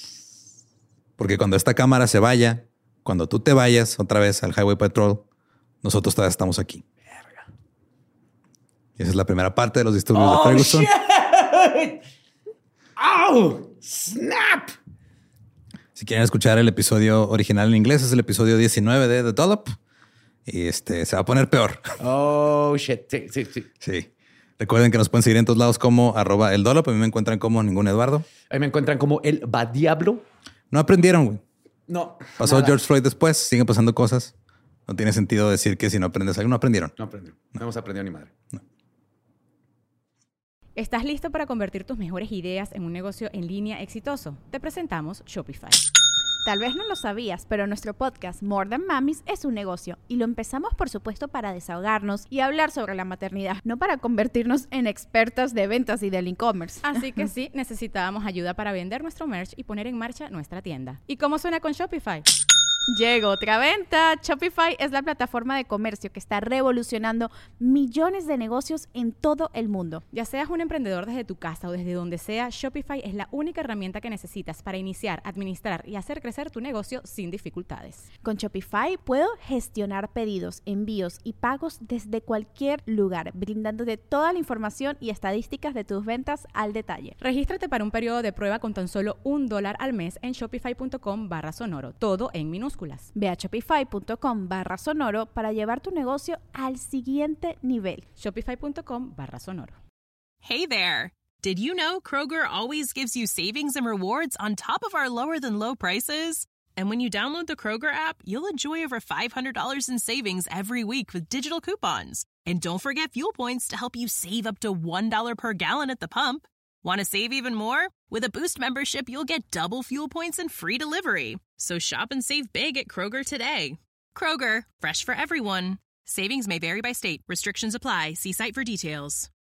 Porque cuando esta cámara se vaya, cuando tú te vayas otra vez al Highway Patrol, nosotros todavía estamos aquí. Verga. Y esa es la primera parte de los disturbios de Ferguson. Shit. ¡Oh! ¡Snap! Si quieren escuchar el episodio original en inglés, es el episodio 19 de The Dollop. Y se va a poner peor. Oh, shit. Sí. Recuerden que nos pueden seguir en todos lados como @eldollop. A mí me encuentran como Ningún Eduardo. A mí me encuentran como el Badiablo. No aprendieron, güey. No. Pasó nada. George Floyd después. Siguen pasando cosas. No tiene sentido decir que si no aprendes algo, no aprendieron. No hemos aprendido ni madre. No. ¿Estás listo para convertir tus mejores ideas en un negocio en línea exitoso? Te presentamos Shopify. Tal vez no lo sabías, pero nuestro podcast More Than Mamis es un negocio y lo empezamos, por supuesto, para desahogarnos y hablar sobre la maternidad, no para convertirnos en expertas de ventas y del e-commerce. Así que sí, necesitábamos ayuda para vender nuestro merch y poner en marcha nuestra tienda. ¿Y cómo suena con Shopify? Llegó otra venta. Shopify es la plataforma de comercio que está revolucionando millones de negocios en todo el mundo. Ya seas un emprendedor desde tu casa o desde donde sea, Shopify es la única herramienta que necesitas para iniciar, administrar y hacer crecer tu negocio sin dificultades. Con Shopify puedo gestionar pedidos, envíos y pagos desde cualquier lugar, brindándote toda la información y estadísticas de tus ventas al detalle. Regístrate para un periodo de prueba con tan solo $1 al mes en shopify.com/sonoro, todo en minúsculas. Ve a shopify.com/sonoro para llevar tu negocio al siguiente nivel. Shopify.com/sonoro. Hey there! Did you know Kroger always gives you savings and rewards on top of our lower than low prices? And when you download the Kroger app, you'll enjoy over $500 in savings every week with digital coupons. And don't forget fuel points to help you save up to $1 per gallon at the pump. Want to save even more? With a Boost membership, you'll get double fuel points and free delivery. So shop and save big at Kroger today. Kroger, fresh for everyone. Savings may vary by state. Restrictions apply. See site for details.